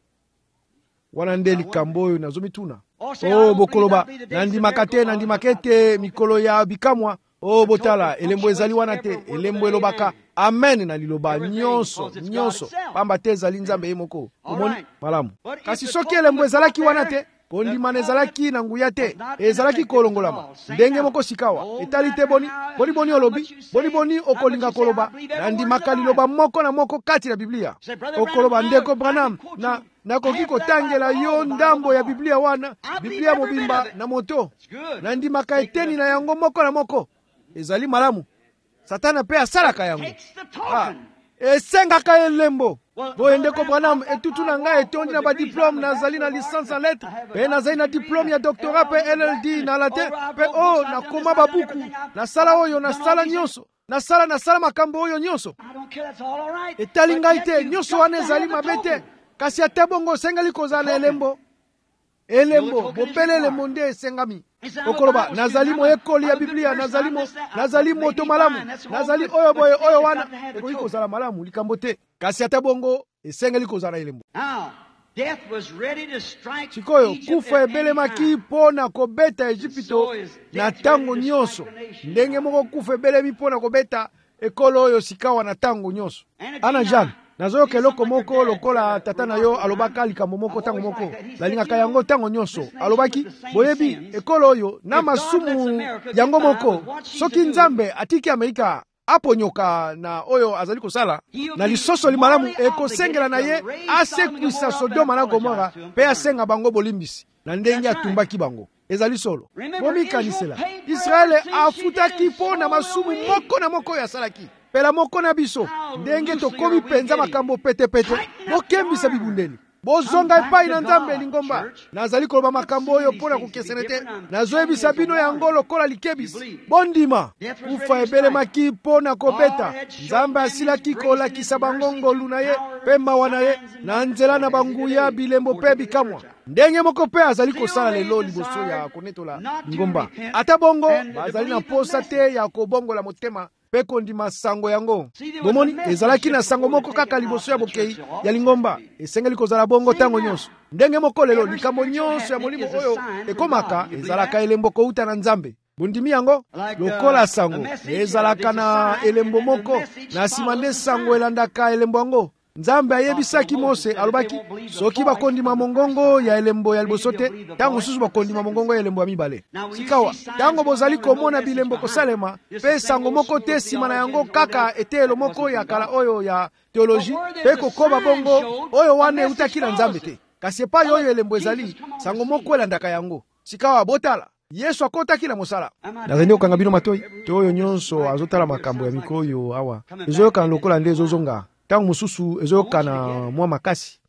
Wana nde likambo oyo nazomituna. Oh bokoloba, nandimaka te, nandimaka te mikolo ya bikamwa. Oh botala, elembo ezali wana te, elembo elobaka amen na liloba nyonso, nyonso. Pamba te ezali Nzambe ye moko. Omoni malamu. Kasi soki elembo ezalaki wana te, kondima ezalaki na nguya te, ezalaki kolongolama. Ndenge moko sikawa, etali te boni, boni boni olobi, boni boni okolinga koloba, nandimaka liloba moko na moko kati na Biblia. Okoloba ndeko Branham, na nakoki kotangela yo ndambo ya Biblia wana, Biblia mobimba na moto. Nandimaka eteni na yango moko na moko. Ezali malamu. Satana pe asalaka yango. Ah, esengaka elembo. Boye ndeko Branham etutu na ngai etondi na ba diplôme nazali na licence en lettres. Pe nazali na diplôme ya doctorat pe L L D na latin. Pe oh nakoma babuku. Nasala oyo nasala nyonso. Nasala nasala makambo oyo nyonso. Etali ngai te nyonso wana ezali mabe te. Kasi ate bongo sengali kozala elembo. Elembo, bopele elembo nde esengami. Okoloba, nazali mo ekoli ya Biblia, nazali mo, nazali moto malamu, nazali oyo boye oyo wana. Ekoki kozala malamu, likambo te. Kasi ate bongo, esengeli kozala elembo. Sikoyo, kufa ebelemaki pona kobeta Ejipito na tango nyonso. Ndenge moko kufa ebelemi pona kobeta ekolo oyo sikawa na tango nyonso. Ana Jean. Nazoyoka eloko moko lokola tata na yo alobaka likambo moko tango moko. Nalingaka yango tango nyonso. Alobaki, boyebi, ekolo oyo na masumu yango moko. Soki Nzambe atiki Amerika aponyoka na oyo azali kosala, na lisoso limalamu ekosengela na ye asekwisa Sodoma na Gomora pe asenga bango bolimbisi. Na ndenge atumbaki bango. Ezali solo. Bomikanisela. Israele afutaki po na masumu moko na moko ya salaki. Pela moko na biso, ndenge tokomi penza makambo pete pete, bokembisa bibundeli. Bozonga epai na Nzambe lingomba. Nazali koloba makambo oyo pona kokesene te. Nazoyebisa bino yango lokola likebisi. Bondima, kufa ebelemaki pona kobeta. Nzambe asilaki kolakisa bango ngolu na ye, pe mawa na ye, na nzela na banguya bilembo pe bikamwa. Ndenge moko pe azali kosala lelo liboso ya konetola lingomba. Ata bongo, bazali na posa te ya kobongola motema. Pe kondima sango yango. Bomoni, ezalaki na sango moko kaka liboso ya bokei ya lingomba. Esengeli kozala bongo tango nyonso. Ndenge moko lelo likambo nyonso ya molimo oyo ekomaka ezalaka elembo kouta na Nzambe. Bondimi yango lokola sango ezalaka na elembo moko na sima nde sango elandaka elembo yango. Nzambe ayebisaki Mose alobaki soki bakondima mongongo ya elembo ya liboso te tango susu bakondima mongongo ya elembo ya mibale. Sikawa tango bozali komona bilembo kosalema pe sango moko te sima na yango kaka etelo moko ya kala oyo ya teoloji pe kokoba bongo oyo wana eutaki na Nzambe te. Kasi epai oyo elembo ezali sango moko elandaka yango. Sikawa botala Yesu akotaki na mosala. Nazali okanga bino matoi to oyo nyonso azotala makambo ya mikoyo awa ezoyoka lokola nde ezozonga. Tango mususu ezoyoka na mwa makasi.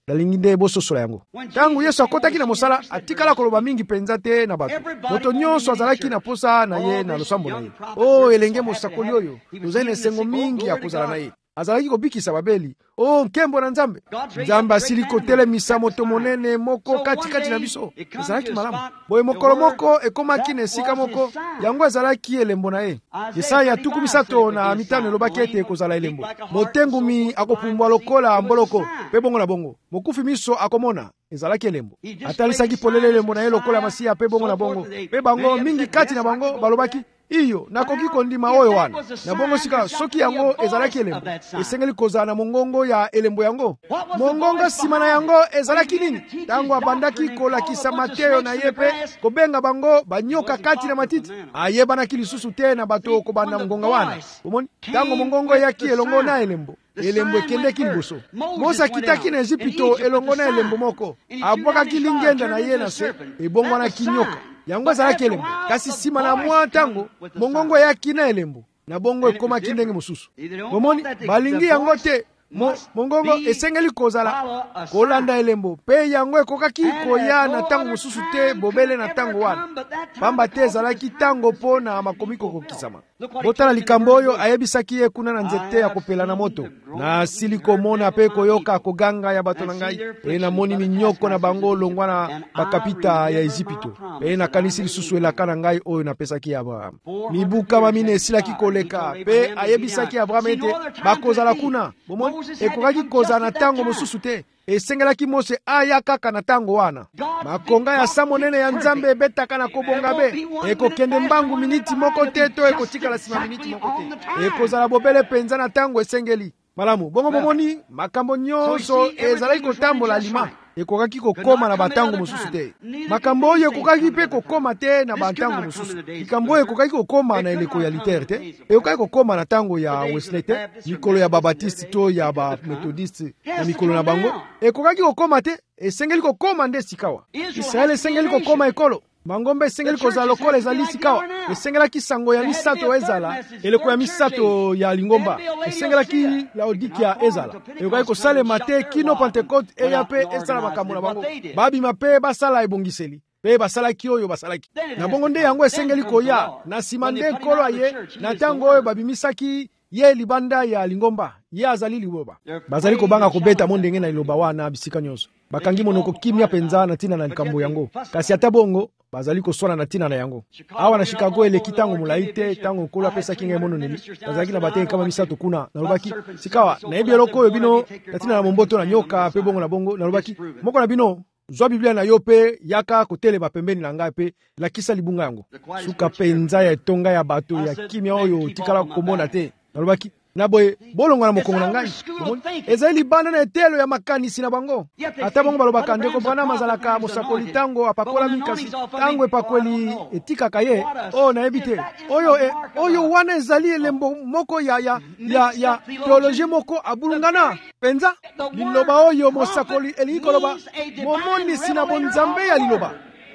nalingi nde bososola yango. Tangu Yesu akotaki na mosala atikala koloba mingi penza te na bato. Moto nyonso azalaki na posa na ye na losambo na ye. Oh elenge mosakoli oyo tozali na esengo mingi ya kozala na ye. Azalaki kobikisa babeli. Oh nkembo na Nzambe. Nzambe asili kotelemisa moto monene moko katikati na biso. Ezalaki malamu. Boye mokolo moko ekomaki na esika moko yango ezalaki elembo na ye. Yesaya tuku misato na mitano elobaki ete ekozala elembo. Motengumi akopumbwa lokola mboloko pe bongo na bongo. Mokufi miso akomona ezalaki elembo. Atalisaki polele elembo na ye lokola Masiya pe bongo na bongo. Pe bango mingi kati na bango balobaki iyo nakoki kondima oyo wana na bongo sika soki yango ezalaki elembo esengeli kozala na mongongo ya elembo yango. Mongongo nsima na yango ezalaki nini? Tango abandaki kolakisa Mateyo na ye pe kobenga bango banyoka kati na matiti ayebanaki lisusu te na bato kobanda mongonga wana. Omoni tango mongongo eyaki elongo na elembo elembo ekendeki liboso. Mose akitaki na Ejipito elongo na elembo moko abwakaki lingenda na ye na se ebongwanaki nyoka yango ezalaki elembo. Kasi sima na mwa tango mongongo eyaki na elembo na bongo ekomaki ndenge mosusu. Omoni balingi yango te. Mo, mongongo esengeli kozala kolanda elembo pe yango ekokaki koya na tango mosusu te bobele na tango wana pamba te ezalaki tango mpo na makomi kokokisama. Botala likambo oyo ayebisaki ye kuna na nzete ya kopela na moto na asili komona pe koyoka koganga ya bato na ngai pe namoni minyoko na bango longwa na bakapita ya Ejipito pe nakanisi lisusu elaka na ngai oyo napesaki ya Abraham. Mibuka mamine esilaki koleka pe ayebisaki Abraham ete bakozala kuna. Bomoni ekokaki kozala na tango mosusu te esengelaki Mose aya kaka na tango wana. Makonga ya sa monene ya Nzambe ebetaka na kobonga be ekokende mbangu miniti moko te to ekotikala sima miniti moko te ekozala bobele penza na tango esengeli malamu. Bongo bomoni makambo nyonso ezalaki kotambola lima ekokaki kokoma na batango mosusu te. Makambo oyo ekokaki pe kokoma te na batango mosusu. Likambo oyo ekokaki kokoma na eleko ya litere te ekokaki kokoma na tango ya Wesley te mikolo ya babatiste to ya bamethodiste na mikolo na bango ekokaki kokoma te esengeli kokoma nde sikawa. Israel esengeli kokoma ekolo Mangombe esengeli kozala lokola ezali sikawa. Esengelaki sango ya misato ezala eleko ya misato ya lingomba esengelaki Laodikia ezala ekokaki kosalema te kino Pentecote eya pe esala makambo na bango babima pe basala ebongiseli pe basalaki oyo basalaki na bongo nde yango esengeli koya na nsima nde nkolo aye na tango oyo babimisaki ye libanda ya lingomba ye azali liloba bazali kobanga kobeta mo ndenge na liloba wana bisika nyonso bakangi monoko kimia penza na tina na likambo yango kasi ata bongo bazali koswana na tina na yango. Awa na Chicago eleki tango mulai te tango nkolo apesaki ngai mono neli bazalaki na batenge kama misato kuna nalobaki sikawa nayebi eloko oyo bino na tina na momboto na nyoka pe bongo na bongo nalobaki moko na bino zwa Biblia na yo pe yaka kotelema pembeni na ngai pe lakisa libunga yango suka penza ya etonga ya bato ya kimia oyo tikala komona te nalobaki na boye bolongo na mokongo na ngai ezali libanda na etelo ya makanisi na bango ata bongo balobaka ndeko Branham azalaka mosakoli tango apakola mikasi tango epakweli etikaka ye o nayebi te oyo e, oyo wana ezali elembo moko ya ya ya ya teologie moko abulungana penza liloba oyo mosakoli elingi koloba momonisi na bonzambe ya liloba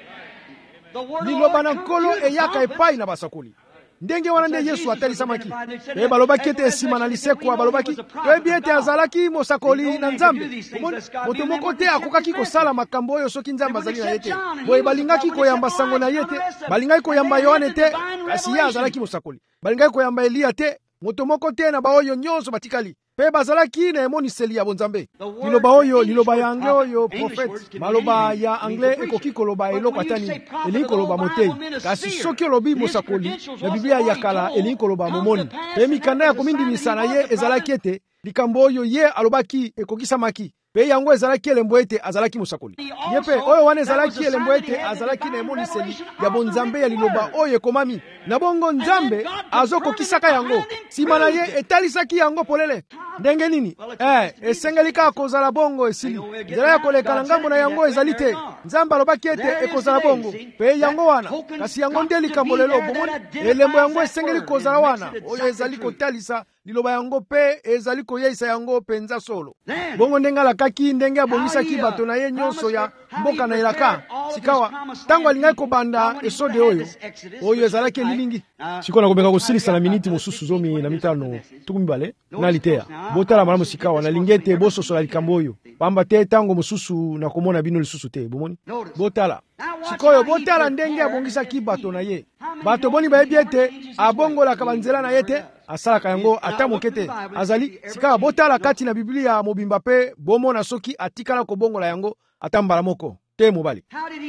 liloba na nkolo eyaka epai na basakoli ndenge wana nde Yesu atalisamaki e balobaki ete esima na lisekwa balobaki toyebi ete azalaki mosakoli na Nzambe moto moko te akokaki kosala makambo oyo soki Nzambe azali na ye te boye balingaki koyamba sango na ye te balingaki koyamba Yohane te kasi ye azalaki mosakoli balingaki koyamba Eliya te moto moko te na baoyo nyonso batikali pe bazalaki na emoniseli ya bonzambe liloba oyo liloba ya anglais oyo prophète maloba ya anglais ekoki koloba eloko atani elingi koloba motei kasi soki olobi mosakoli na Biblia ya kala elingi koloba momoni pe mikanda ya komindimisa na ye ezalaki ete likambo oyo ye alobaki ekokisamaki pe yango ezalaki elembo ete azalaki mosakoli ye pe oyo wana ezalaki elembo ete azalaki na emoniseli ya bonzambe ya liloba oyo ekomami na bongo Nzambe azokokisaka yango sima na ye etalisaki yango polele ndenge nini eh esengeli kaka kozala bongo esili nzela ya koleka na ngambo na yango ezali te Nzambe alobaki ete ekozala bongo pe yango wana kasi yango nde likambo lelo bomoni elembo yango esengeli kozala wana oyo ezali kotalisa liloba yango pe ezali koyeisa yango penza solo. Bongo ndenge alakaki ndenge abongisaki bato na ye nyonso ya mboka na elaka sikawa tango alingai kobanda esode oyo oyo ezalaki lilingi. Sikoyo nakobeka kosilisa na miniti mosusu zomi na mitano tuku mibale na liteya. Botala malamu sikawa nalingi ete bososola likambo oyo pamba te tango mosusu nakomona bino lisusu te. Bomoni botala sikoyo botala ndenge abongisaki bato na ye. Bato boni bayebi ete abongolaka banzela na ye te, asalaka yango ata moke te. Azali sika botala kati na Biblia mobimba pe bomona soki atikala kobongola yango ata mbala moko te mobali.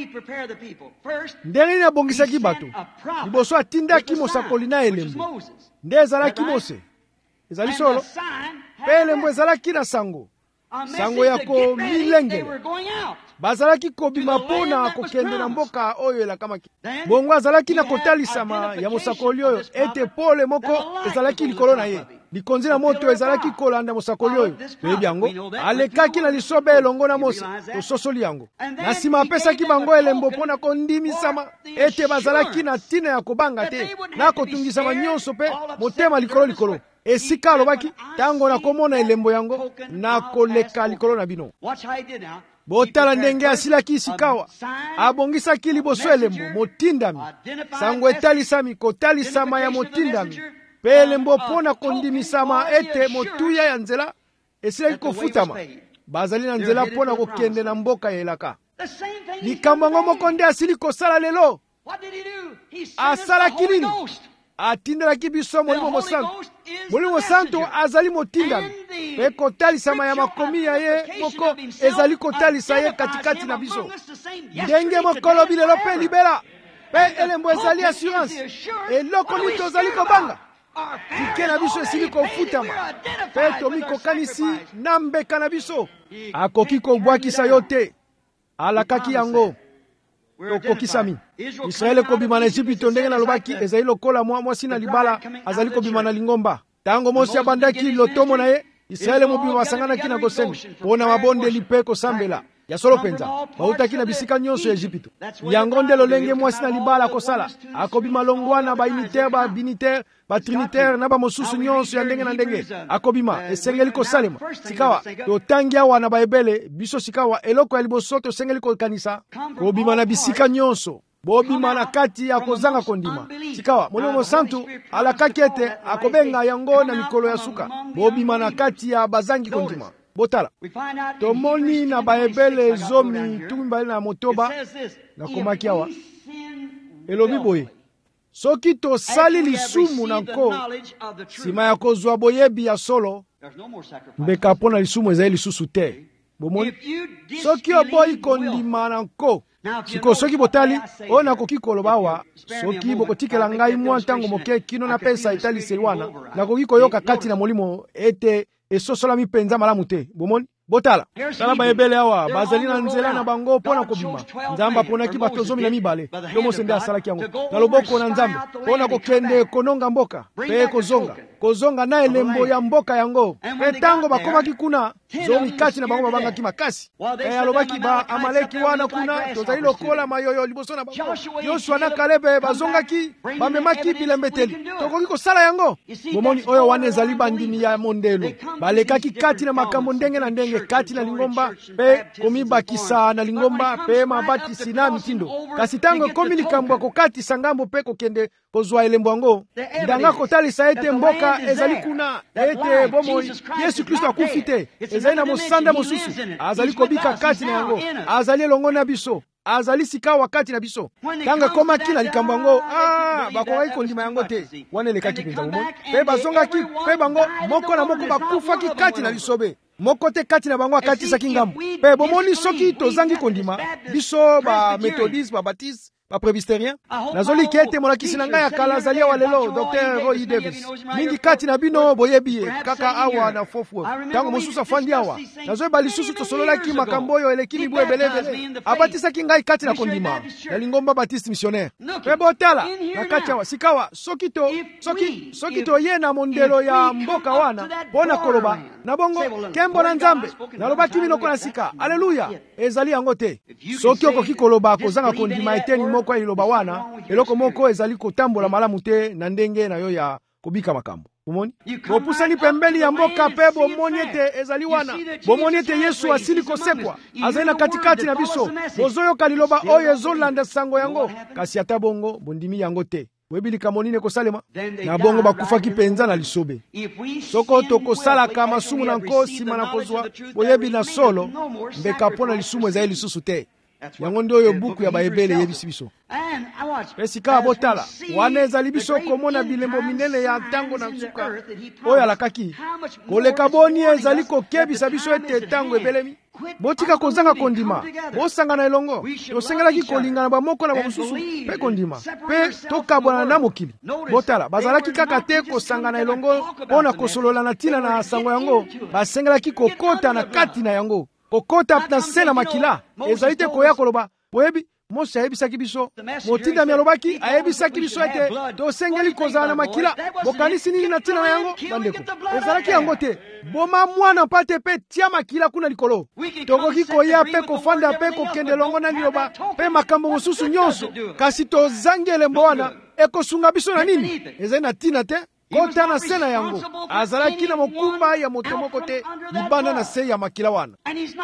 Ndenge nini abongisaki bato? Liboso atindaki mosakoli na elembo nde ezalaki Mose. Ezali solo pe elembo ezalaki na sango sango ya komilengele. Bazalaki kobima pona kokende na mboka oyo elakamaki. Bongo azalaki na kotalisama ya mosakoli oyo ete pole moko ezalaki likolo na ye. Likonzi na moto ezalaki kolanda mosakoli oyo. Toyebi yango alekaki na lisobe elongo na Mose tososoli yango. Na sima apesaki bango elembo pona kondimisama ete bazalaki na tina ya kobanga te na kotungisama nyonso pe motema likolo likolo. Esika alobaki tango nakomona elembo yango na koleka likolo na bino. Botala ndenge asilaki sikawa abongisaki liboso elembo motindami sango etalisami kotalisama ya motindami pe elembo pona kondimisama ete motuya ya nzela esilaki kofutama. Bazali na nzela pona kokende na mboka ya elaka. Likambo yango moko nde asili kosala lelo. Asalaki nini? Atindelaki biso Molimo Mosantu. Molimo Mosantu azali motindami pe kotalisama ya makomi ya ye moko ezali kotalisa ye katikati na biso. Ndenge mokolo bilelo pe libela pe elembo ezali assurance eloko nini tozali kobanga tike na biso esili kofutama pe tomi kokanisi na mbeka na biso. Akoki kobwakisa yo te, alakaki yango tokokisami. Israele kobima na Ejipito ndenge nalobaki ezali lokola mwa mwasi na libala azali kobima na lingomba. Tango Mose abandaki lotomo na ye, Israele mobima basanganaki na Goseni pona mabondeli pe kosambela ya solo penza bautaki na bisika nyonso ya Ejipito. Yango nde lolenge mwasi na libala kosala akobima longwana ba unitaire ba binitaire ba trinitaire na ba mosusu nyonso ya ndenge na ndenge akobima esengeli kosalema. Sikawa totangi awa na baebele biso sikawa eloko ya liboso tosengeli kokanisa kobima na bisika nyonso bobima na kati ya kozanga kondima. Sikawa Molimo Mosantu alakaki ete akobenga yango na mikolo ya suka bobima na kati ya bazangi kondima. Botala tomoni na baebele zomi tuku mibale na motoba na komaki awa elobi boye soki tosali lisumu na nko sima ya kozwa boyebi ya solo mbeka pona lisumu ezali lisusu te. Bomoni soki oboyi kondima na nko siko soki botali oyo nakoki koloba awa soki bokotikela ngai mwa ntango moke kino na pesa etaliseli wana nakoki koyoka kati na Molimo ete esosolami penza malamu te. Bomoni botala tala baebele awa bazali na nzela na bango pona kobima. Nzambe aponaki bato zomi na mibale yo Mose nde asalaki yango na loboko na Nzambe pona kokende kononga mboka pe kozonga kozonga na elembo ya mboka yango. Pe tango bakomaki kuna zomi kati na bango babangaki makasi e alobaki ba Amaleki wana kuna tozali lokola mayoyo liboso na bango. Yoshua na Kalebe bazongaki bamemaki bilembeteli tokoki kosala yango. Bomoni oyo wana ezali bandimi ya mondelo balekaki kati na makambo ndenge na ndenge kati na lingomba pe komibakisa na lingomba pe mabatisi na mitindo. Kasi tango komi likambo kokati sangambo pe kokende kozwa elembo yango ndanga kotalisa ete mboka ezali kuna ete bomo Yesu Kristo akufite ezali na mosanda mosusu azali kobika kati na yango azali longo na biso azali sika wakati na biso tanga koma kila likambo yango ah bakokai kondima yango te wana lekaki pinza momo pe bazongaki pe bango moko na moko bakufaki kati na bisobe moko te kati na bango akati saki ngambo pe bomoni soki tozangi kondima biso ba methodiste ba baptiste ba presbytérien nazoli kete molakisi na ngai akala azali awa lelo docteur Roy Davis mingi kati na bino boyebi kaka awa na fofu tango mosusu afandi awa nazoyeba lisusu tosololaki makambo oyo eleki mibu ebelebele abatisaki ngai kati na kondima na lingomba baptiste missionnaire pe botala na kati awa sikawa soki to soki soki toye na mondelo ya mboka wana pona koloba na bongo kembo na Nzambe nalobaki minoko na sika aleluya ezali yango te soki okoki koloba kozanga kondima eteni moko iloba wana eloko moko ezali kotambola malamu te na ndenge na yo ya kobika makambo. Omoni bopusani pembeni ya mboka pe bomoni ete ezali wana, bomoni ete Yesu asili kosekwa azali na katikati na biso, bozoyoka liloba oyo ezolanda sango yango, kasi ata bongo bondimi yango te. Webi likambo nini ekosalema? Na bongo bakufaki penza na lisobe. Soko tokosalaka masumu na nko nsima na kozwa boyebi na solo, mbeka mpo na lisumu ezali lisusu te. Yango ndio oyo buku ya Bayebele yebisi biso. Esika botala wana ezali biso komona bilembo minene ya ntango na suka oyo alakaki, koleka boni ezali kokebisa biso ete ntango ebelemi. Botika kozanga kondima, bosangana elongo, tosengelaki kolingana bamoko na bamosusu pe kondima, pe tokabwana na mokili. Botala bazalaki kaka te kosangana elongo mpona kosolola na ntina na sango yango, basengelaki kokota na kati na yango, kokota na se na makila. Ezali te koya koloba boyebi Mose ayebisaki biso, motindami alobaki ayebisaki biso ete tosengeli kozala na makila. Bokanisi nini na ntina na yango bandeko? Ezalaki yango te. Boma mwana mpate pe tia makila kuna likolo. Tokoki koya pe kofanda pe kokende longo na liloba pe makambo mosusu nyonso, kasi tozangi elembo wana ekosunga biso na nini? Ezali na ntina te. Kota na se na yango, azalaki na mokumba ya moto moko te libanda na se ya makila wana.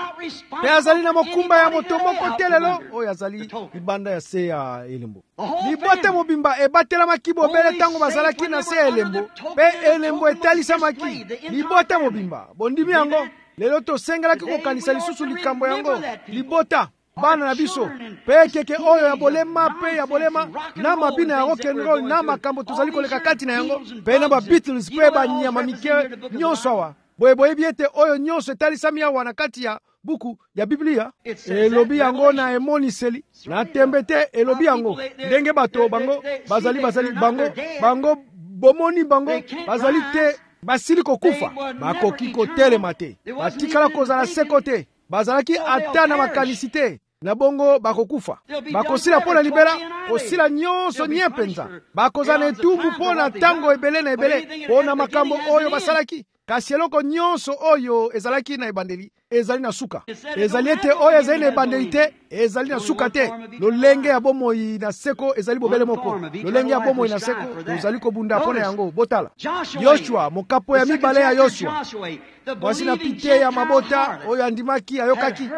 Pe azali na mokumba ya moto moko te lelo oyo azali libanda ya se ya elembo. Libota mobimba ebatelamaki bobele ntango bazalaki na se ya elembo, pe elembo etalisamaki. Libota mobimba bondimi yango lelo tosengelaki kokanisa lisusu likambo yango. Libota bana na biso pe keke oyo ya bolema pe ya bolema na mabina ya rock and roll na makambo tozali koleka kati na yango, pe na ba Beatles pe ba nyama mike nyonso awa boye boye biete oyo nyonso etalisami awa na kati ya buku ya Biblia. Elobi yango na emoniseli na tembete, elobi yango ndenge bato bango bazali bazali bango bango bomoni bango bazali te basili kokufa, bakoki kotelema te, batikala kozala seko te, bazalaki ata na makanisi te, na bongo bakokufa. Bakosila mpo na libela, kosila nyonso nye penza, bakozala etumbu mpo na ntango ebele na ebele mpo na makambo oyo basalaki. Kasi eloko nyonso oyo ezalaki na ebandeli ezali na suka. Ezali ete oyo ezali na ebandeli te, ezali na suka te. Lolenge ya bomoi na seko ezali bobele moko, lolenge ya bomoi na seko ezali kobunda mpo na yango. Botala Yoshua, mokapo ya mibale ya Yoshua, mwasi na pite ya mabota oyo andimaki ayokaki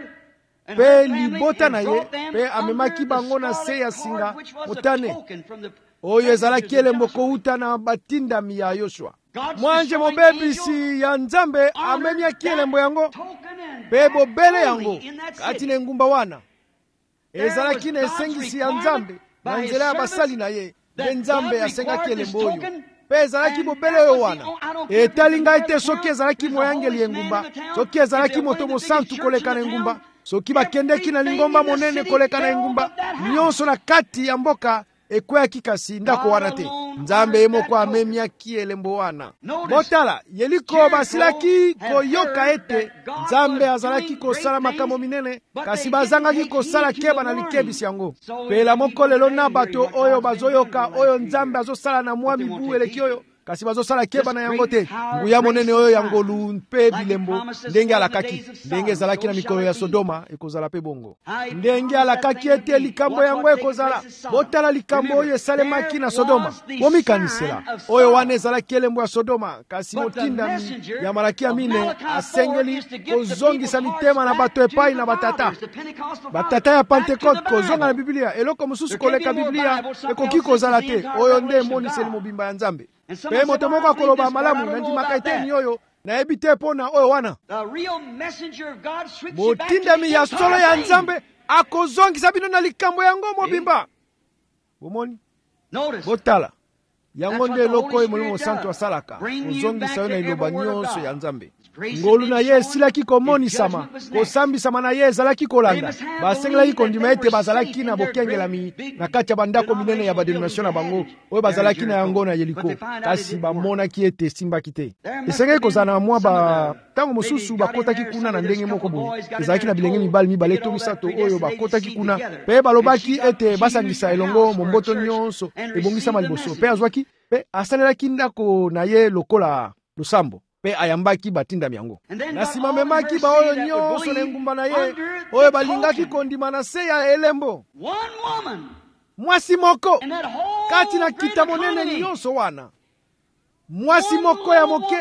pe libota na ye, pe amemaki bango na se ya singa motane oyo ezalaki elembo kouta na batindami ya Yoshua. Mwanje mobebisi ya Nzambe amemiaki elembo yango pe bobele yango kati na ngumba wana. Ezalaki na esengisi ya Nzambe na nzela ya basali na ye, pe Nzambe asengaki elembo oyo pe ezalaki bobele oyo wana. Etali ngai te soki ezalaki moyangeli engumba, soki ezalaki moto mosantu koleka na engumba, soki bakendeki na lingomba monene koleka na engumba, nyonso na kati ya mboka ekweyaki kasi ndako wana te. Nzambe ye moko amemiaki elembo wana. Botala yeliko basilaki koyoka ete Nzambe azalaki kosala makambo minene, kasi bazangaki kosala keba na likebisi yango. Pela moko lelo na bato oyo bazoyoka oyo Nzambe azosala na mwa mibu eleki oyo, kasi bazosala keba na yango te. Nguya monene oyo yangolu mpe bilembo ndenge alakaki, ndenge ezalaki na mikolo ya Sodoma ekozala pe bongo, ndenge alakaki ete likambo yango ekozala. Botala likambo oyo esalemaki na Sodoma, bomikanisela oyo wana ezalaki elembo ya Sodoma, kasi motindami ya Malaki ya mine asengeli kozongisa mitema na bato epai na batata batata ya Pentekote kozonga na Biblia. Eloko mosusu koleka Biblia ekoki kozala te, oyo nde emoniseli mobimba ya Nzambe. Pe moto moko akoloba malamu na ndimaka eteni oyo nayebi te mpo na oyo wana. Motindami ya solo ya Nzambe akozongisa bino na likambo yango mobimba. Bomoni botala yango nde eloko oyo Molimo Santu asalaka, kozongisa yo na iloba nyonso ya Nzambe. Ngolu na ye esilaki komonisama, kosambisama na ye ezalaki kolanda. Basengelaki kondima ete bazalaki na bokengelami na kati ya bandako minene ya badenomination na bango oyo bazalaki na yango na Yeriko, kasi bamonaki ete esimbaki te. Esengeli kozala na mwa ba ntango mosusu bakotaki kuna na ndenge moko boye, ezalaki na bilenge mibali mibale to misato oyo bakotaki kuna, pe balobaki ete basangisa elongo momboto nyonso ebongisama liboso, pe azwaki pe asalelaki ndako na ye lokola losambo, pe ayambaki batindami yango. Na nsima memaki baoyo nyonso na engumba na ye oyo balingaki kondima na se ya elembo. Mwasi moko kati na kita monene nyonso wana mwasi moko ya moke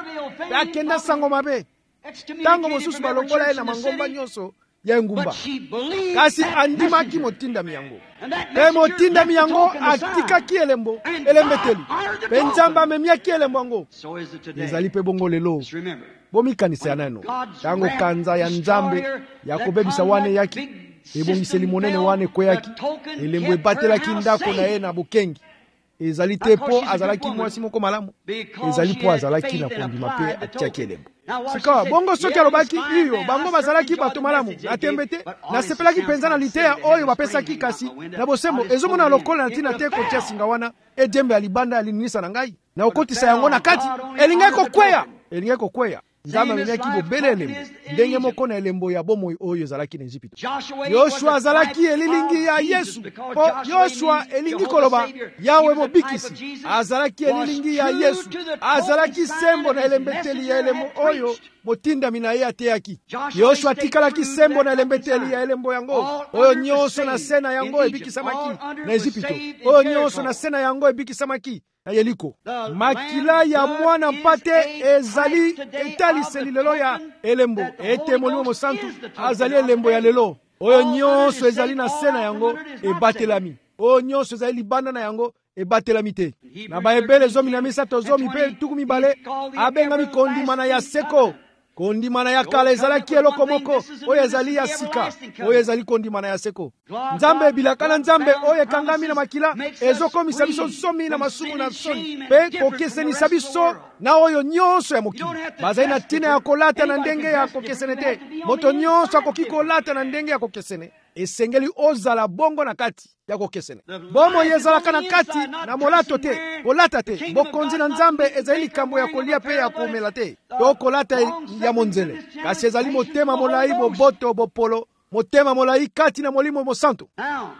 akenda sango mabe tango mosusu balongola ye na mangomba nyonso ya engumba kasi andimaki motindami yango pe motindami yango atikaki elembo elembeteli pe nzambe amemiaki elembo yango ezali pe bongo lelo bomikanisa nano tango kanza ya nzambe ya kobebisa wane yaki ebongiseli monene wane kweyaki elembo ebatelaki ndako na ye na bokengi ezali te po azalaki mwasi moko malamu ezali po azalaki na kondima pe atiaki elembo sikawa bongo soki alobaki iyo bango bazalaki bato malamu natembe te nasepelaki mpenza na liteya oyo bapesaki kasi na bosembo ezomona lokola na ntina te kotia singa wana ejembe ya libanda alininisa na ngai na okotisa yango na kati elingai kokweya elingai kokweya nzambe amemiaki bobele elembo ndenge moko na elembo ya bomoi oyo ezalaki na Ejipito. Yoshua azalaki elilingi ya Yesu po Yoshua elingi koloba yawe mobikisi azalaki elilingi ya Yesu azalaki sembo na elembeteli ya elembo oyo motindami na ye ateyaki. Yoshua tikalaki sembo na elembeteli ya elembo yango oyo nyonso na sena yango ebikisamaki na Ejipito oyo nyonso na sena yango ebikisamaki na Yeriko. Makila ya mwana mpate ezali etaliseli lelo ya elembo ete molimo mosantu azali elembo ya lelo oyo nyonso ezali na sena yango ebatelami oyo nyonso ezali libanda na yango ebatelami te. Na baebele zomi na misato zomi pe tuku mibale abengami kondimana ya seko kondimana ya kala ezalaki eloko moko oyo ezali ya sika oyo ezali kondimana ya seko. Nzambe ebilakana nzambe oyo ekangami na makila ezokomisa biso somi na masumu na soni pe kokesenisa biso na oyo nyonso ya mokili bazali na ntina ya kolata na ndenge ya kokesene te. Moto nyonso akoki kolata na ndenge ya kokesene esengeli ozala bongo na kati ya kokesene bomo ezalaka na kati na molato te kolata te. Bokonzi na nzambe ezali likambo ya kolia pe ya komela te to kolata ya monzele kasi ezali motema molai boboto bopolo motema molai kati na molimo mosantu.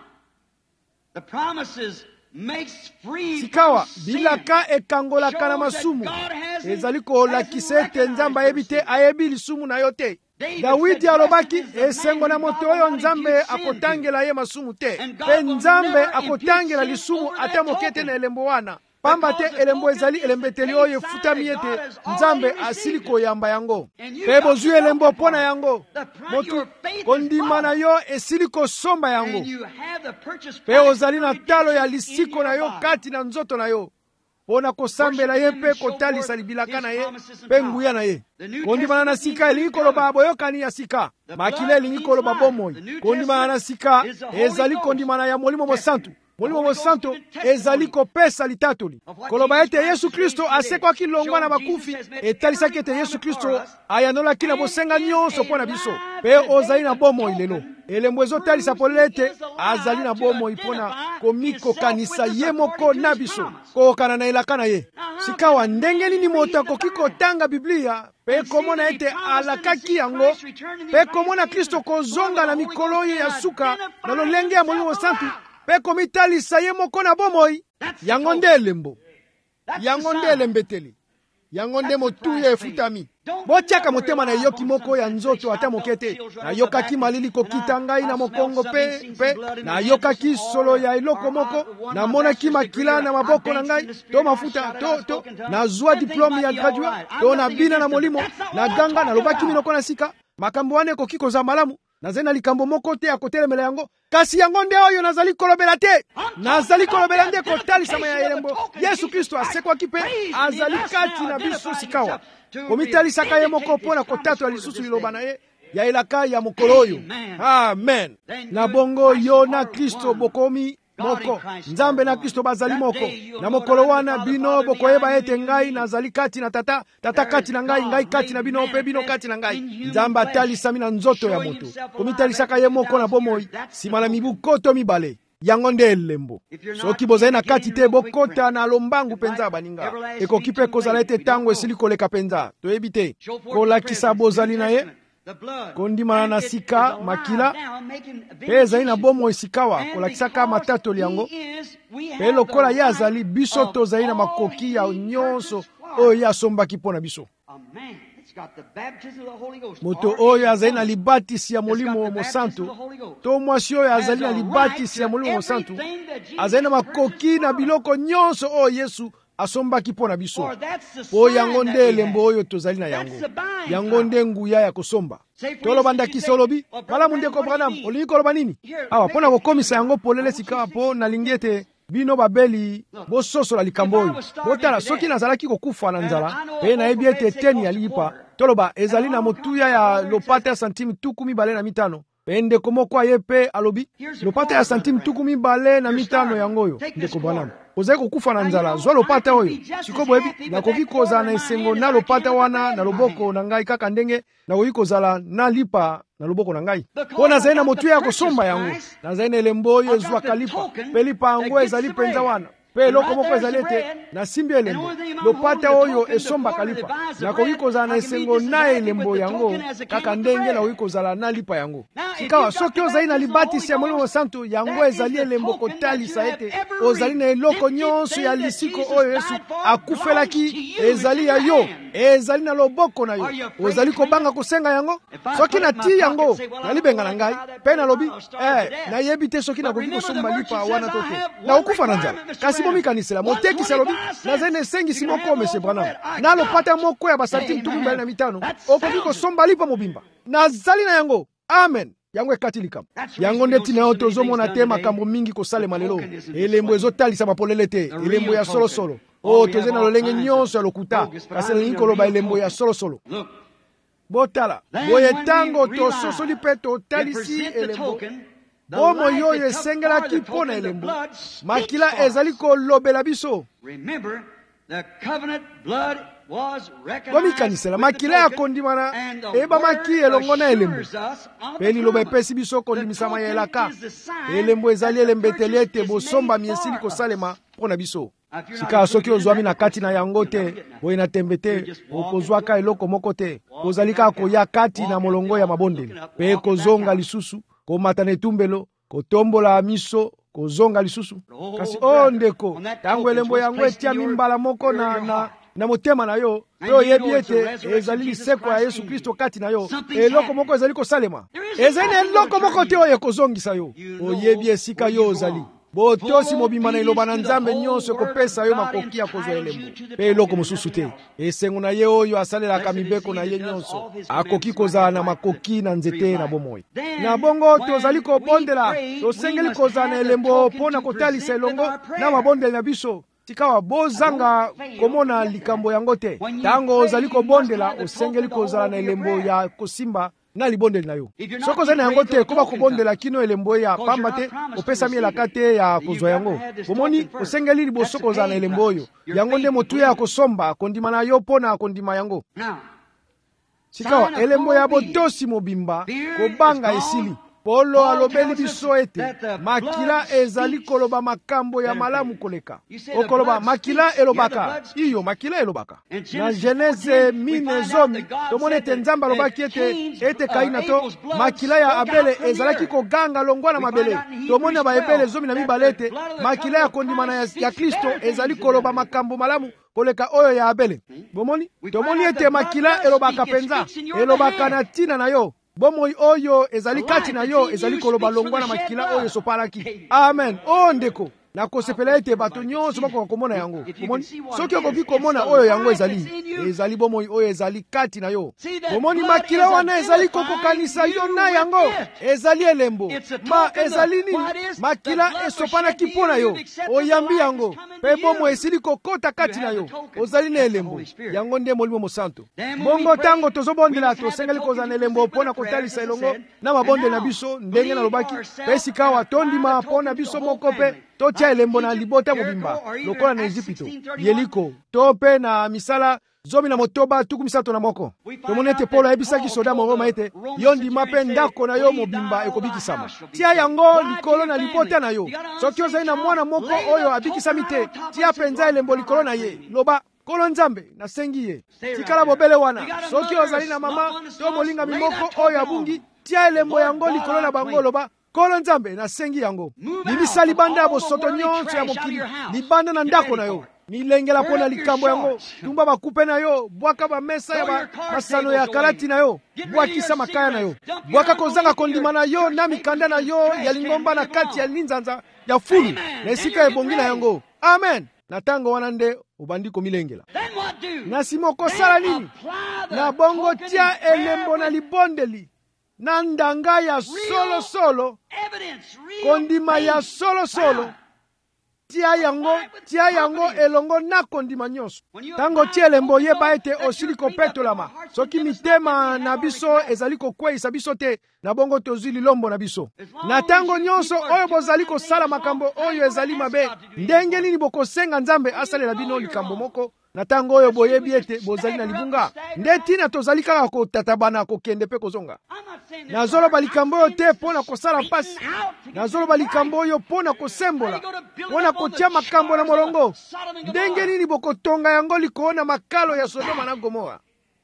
Sikawa bilaka ekangolaka na masumu ezali kolakisa ete nzambe ayebi te ayebi lisumu na yo te. Dawidi alobaki esengo na moto oyo nzambe akotangela ye masumu te pe nzambe akotangela lisumu ate mokete na elembo wana pamba te elembo ezali elembeteli oyo efutami ete nzambe asili koyamba yango pe bozwi elembo mpo na yango moto kondima na yo esili kosomba yango pe ozali na talo ya lisiko na yo kati na nzoto na yo pona kosambela ye pe kotalisa libilaka na ye pe nguya na ye. Kondimana na sika elingi koloba boyokani ya sika makila elingi koloba bomoi. Kondimana na sika ezali kondimana ya molimo mosantu. Molimo mosantu ezali kopesa litatoli koloba ete Yesu Kristo asekwaki longwa na bakufi etalisaki ete Yesu Kristo ayanolaki na bosenga nyonso mpo na biso pe ozali na bomoi lelo elembo ezotalisa polele ete azali na bomoi mpo na komikokanisa ye moko na biso kokana na elaka na ye. Sikawa ndenge nini moto akoki kotanga Biblia pe komona ete alakaki yango pe komona Kristo kozonga na mikolo ya suka na lolenge ya molimo santu pe komitalisa ye moko na bomoi yango nde elembo yango nde elembeteli yango nde motuya efutami. Botiaka motema na yoki moko ya nzoto ata mokete na yokaki malili kokita ngai na mokongo pe pe na yokaki solo ya eloko moko na monaki makila na maboko na ngai to mafuta to to na zwa diplome ya graduate to na bina na molimo na ganga na lobaki minoko na sika makambo wane koki koza malamu nazali na likambo moko te akotelemela yango kasi yango nde oyo nazali kolobela te nazali kolobela nde kotalisama ya elembo Yesu Kristo asekwaki pe azali kati na biso sikawa komitalisaka ye moko mpo na kotatwa lisusu liloba na ye ya elaka ya mokolo oyo. Amen. Na bongo yo na Kristo bokomi moko nzambe na Kristo bazali moko na mokolo wana bino bokoyeba ete ngai nazali kati na tata tata kati na ngai ngai kati na bino pe bino kati na ngai. Nzambe atalisami na nzoto ya moto komitalisaka ye moko na bomoi sima na mibu koto mibale yango nde elembo. Soki bozali na kati te bokota na lombangu penza baninga ekoki pe kozala ete tango esili koleka penza toyebi te kolakisa bozali na ye kondimana na sika makila pe ezali na bomoi sikawa kolakisaka matatoli yango pe lokola ye azali biso tozali na makoki ya nyonso oyo ye asombaki mpo na biso. Moto oyo azali na libatisi ya molimo mosantu to mwasi oyo azali na libatisi ya molimo mosantu azali na makoki na biloko nyonso oyo Yesu asombaki mpo na biso. Po yango nde elembo oyo tozali na yango. Yango nde nguya ya kosomba. Toloba ndakisa olobi, malamu ndeko Branham, olingi koloba nini? Awa, mpo na kokomisa yango polele sika po nalingi ete bino babeli bososola likambo oyo. Botala, soki nazalaki kokufa na nzala, pe nayebi ete eteni ya lipa, toloba ezali na motuya ya lopata ya santime tuku mibale na mitano. Pe ndeko moko aye pe alobi, lopata ya santime tuku mibale na mitano yango oyo, ndeko Branham. Ozali kokufa na nzala, zwa lopata oyo. Siko boyebi, nakoki kozala na esengo na lopata wana na loboko na ngai kaka ndenge nakoki kozala na lipa na loboko na ngai. Po nazali na motuya ya kosomba yango. Nazali na elembo oyo ezwaka lipa. Pe lipa yango ezali penza wana. Pe eloko moko ezali ete nasimbi elembo. Lopata oyo esombaka lipa. Nakoki kozala na esengo na elembo yango kaka ndenge nakoki kozala na lipa yango. Sikawa soki ozali na libatisi ya Molimo Santu yango ezali elembo kotalisa ete ozali na eloko nyonso ya lisiko oyo Yesu akufelaki ezali ya yo, ezali na loboko na yo. Ozali kobanga kosenga yango? Soki nati yango nalibenga na ngai pe nalobi eh nayebi te soki nakoki kosomba lipa wana to te. Na okufa na nzala. Kasi bomikanisela motekisa lobi nazali na esengisi moko Monsieur Branham. Na lopata moko ya basantime tuku mbali na mitano okoki kosomba lipa mobimba. Nazali na yango. Amen. Yango ekati likambo. Yango ndeti na yo tozomona te makambo mingi kosalema lelo. Elembo ezotalisa mapolele te. Elembo ya solo solo. Oh, tozali na lolenge nyonso ya lokuta. Kasi nalingi koloba elembo ya solo solo. Botala. Boye tango tososoli pe totalisi elembo. Bomo yoyo esengelaki mpo na elembo. Makila ezali kolobela biso. Komikanisela makila ya kondimana eba maki elongo na elembo. Pe liloba epesi biso kondimisama ya elaka. Elembo ezali elembeteli ete bosomba miesili kosalema mpo na biso. Sika soki ozwami na kati na yango te, boye na tembe te, okozwaka eloko moko te, kozalika koya kati na molongo ya mabondeli. Pe kozonga lisusu, komata na etumbelo, kotombola miso, kozonga lisusu. Kasi o ndeko, tango elembo yango etia mimbala moko na na na motema na yo, pe oyebi ete ezali liseko ya Yesu Kristo kati na yo, eloko moko ezali kosalema. Ezali eloko moko te oyo kozongisa yo, oyebi esika yo ozali. Botosi mobimba na iloba na Nzambe nyonso kopesa yo makoki ya kozwa elembo. Pe eloko mosusu te. Esengo na ye oyo asalelaka mibeko na ye nyonso. Akoki kozala na makoki na nzete na bomoi. Na bongo tozali kobondela, tosengeli kozala na elembo mpo na kotalisa elongo na mabondeli na biso. Sikawa bozanga komona likambo yango te. Tango ozali kobondela, osengeli kozala na elembo ya kosimba na libondeli na yo. Soko zana yango te koba kobondela kino elembo ya pamba te, opesa mielaka te ya kozwa yango. Omoni osengeli liboso kozala na elembo oyo. Yango nde motuya ya kosomba kondima na yo pona kondima yango. Sikawa elembo ya botosi mobimba kobanga esili. Polo alobeli biso ete makila ezali koloba makambo ya malamu koleka. Okoloba makila elobaka. Iyo makila elobaka. Na Genese mine zomi tomone ete Nzambe alobaki ete ete Kaina to makila ya Abele ezalaki koganga longwa na mabele. Tomone ba Ebele zomi na mibale ete makila ya kondimana ya, ya Kristo ezali koloba makambo malamu koleka oyo ya Abele. Bomoni? Tomoni ete makila elobaka penza. Elobaka na tina na yo. Bomoi oyo ezali kati na yo ezali koloba longwa na makila oyo sopalaki. Amen. O ndeko. Na kosepela ete bato nyonso bako komona yango. Komoni soki okoki komona oyo yango ezali. Ezali bomoi oyo ezali kati na yo. Bomoni makila wana ezali kokokanisa yo na yango. Ezali elembo. Ma ezali nini? Makila esopanaki mpo na yo. Oyambi yango. Pe bomo esili kokota kati na yo. Ozali na elembo. Yango nde Molimo Mosantu. Bongo tango tozobondela tosengeli kozala na elembo mpo na kotalisa elongo na mabonde na biso ndenge na lobaki. Pe sikawa tondima mpo na biso moko pe totia elembo na libota mobimba lokola na Ejipito, Yeliko, to pe na misala zomi na motoba tuku misato na moko. Tomone ete Polo ayebisaki soda moroma ete yo ndima pe ndako na yo mobimba ekobikisama. Tia yango likolo na libota na yo. Soki ozali na mwana moko oyo abikisami te, tia penza elembo likolo na ye. Loba Kolo Nzambe nasengi ye. Tikala bobele wana. Soki ozali na mama to molinga mimoko oyo abungi, tia elembo yango likolo na bango loba Kolo Nzambe nasengi yango. Libisa libanda bosoto nyonso ya mokili. Libanda na ndako na yo. Nilengela pona likambo yango. Tumba bakupe na yo. Bwaka ba mesa ya ba masano ya kalati na yo. Bwakisa makaya na yo. Bwaka kozanga kondima na yo na mikanda na yo ya lingomba na kati ya ninzanza ya fulu. Na esika ebongi na yango. Amen. na tango wana nde obandi komilengela. Na sima okosala nini? Na bongo tia elembo na libondeli na ndanga ya solo solo, kondima ya solo solo, tia yango, tia yango elongo na kondima nyonso. Tango tia elembo yeba ete osili kopetolama, soki mitema na biso ezali kokweyisa biso te, na bongo tozwi lilombo na biso. Na tango nyonso oyo bozali kosala makambo oyo ezali mabe, ndenge nini bokosenga Nzambe asalela bino likambo moko, na tango oyo boyebi ete bozali na libunga, nde tina tozali kaka kotatabana kokende pe kozonga. Nazoloba likambo oyo te pona kosala pasi, nazoloba likambo oyo pona kosembola, pona kotia makambo na molongo. Ndenge nini bokotonga yango likolo na makalo ya Sodoma na Gomora.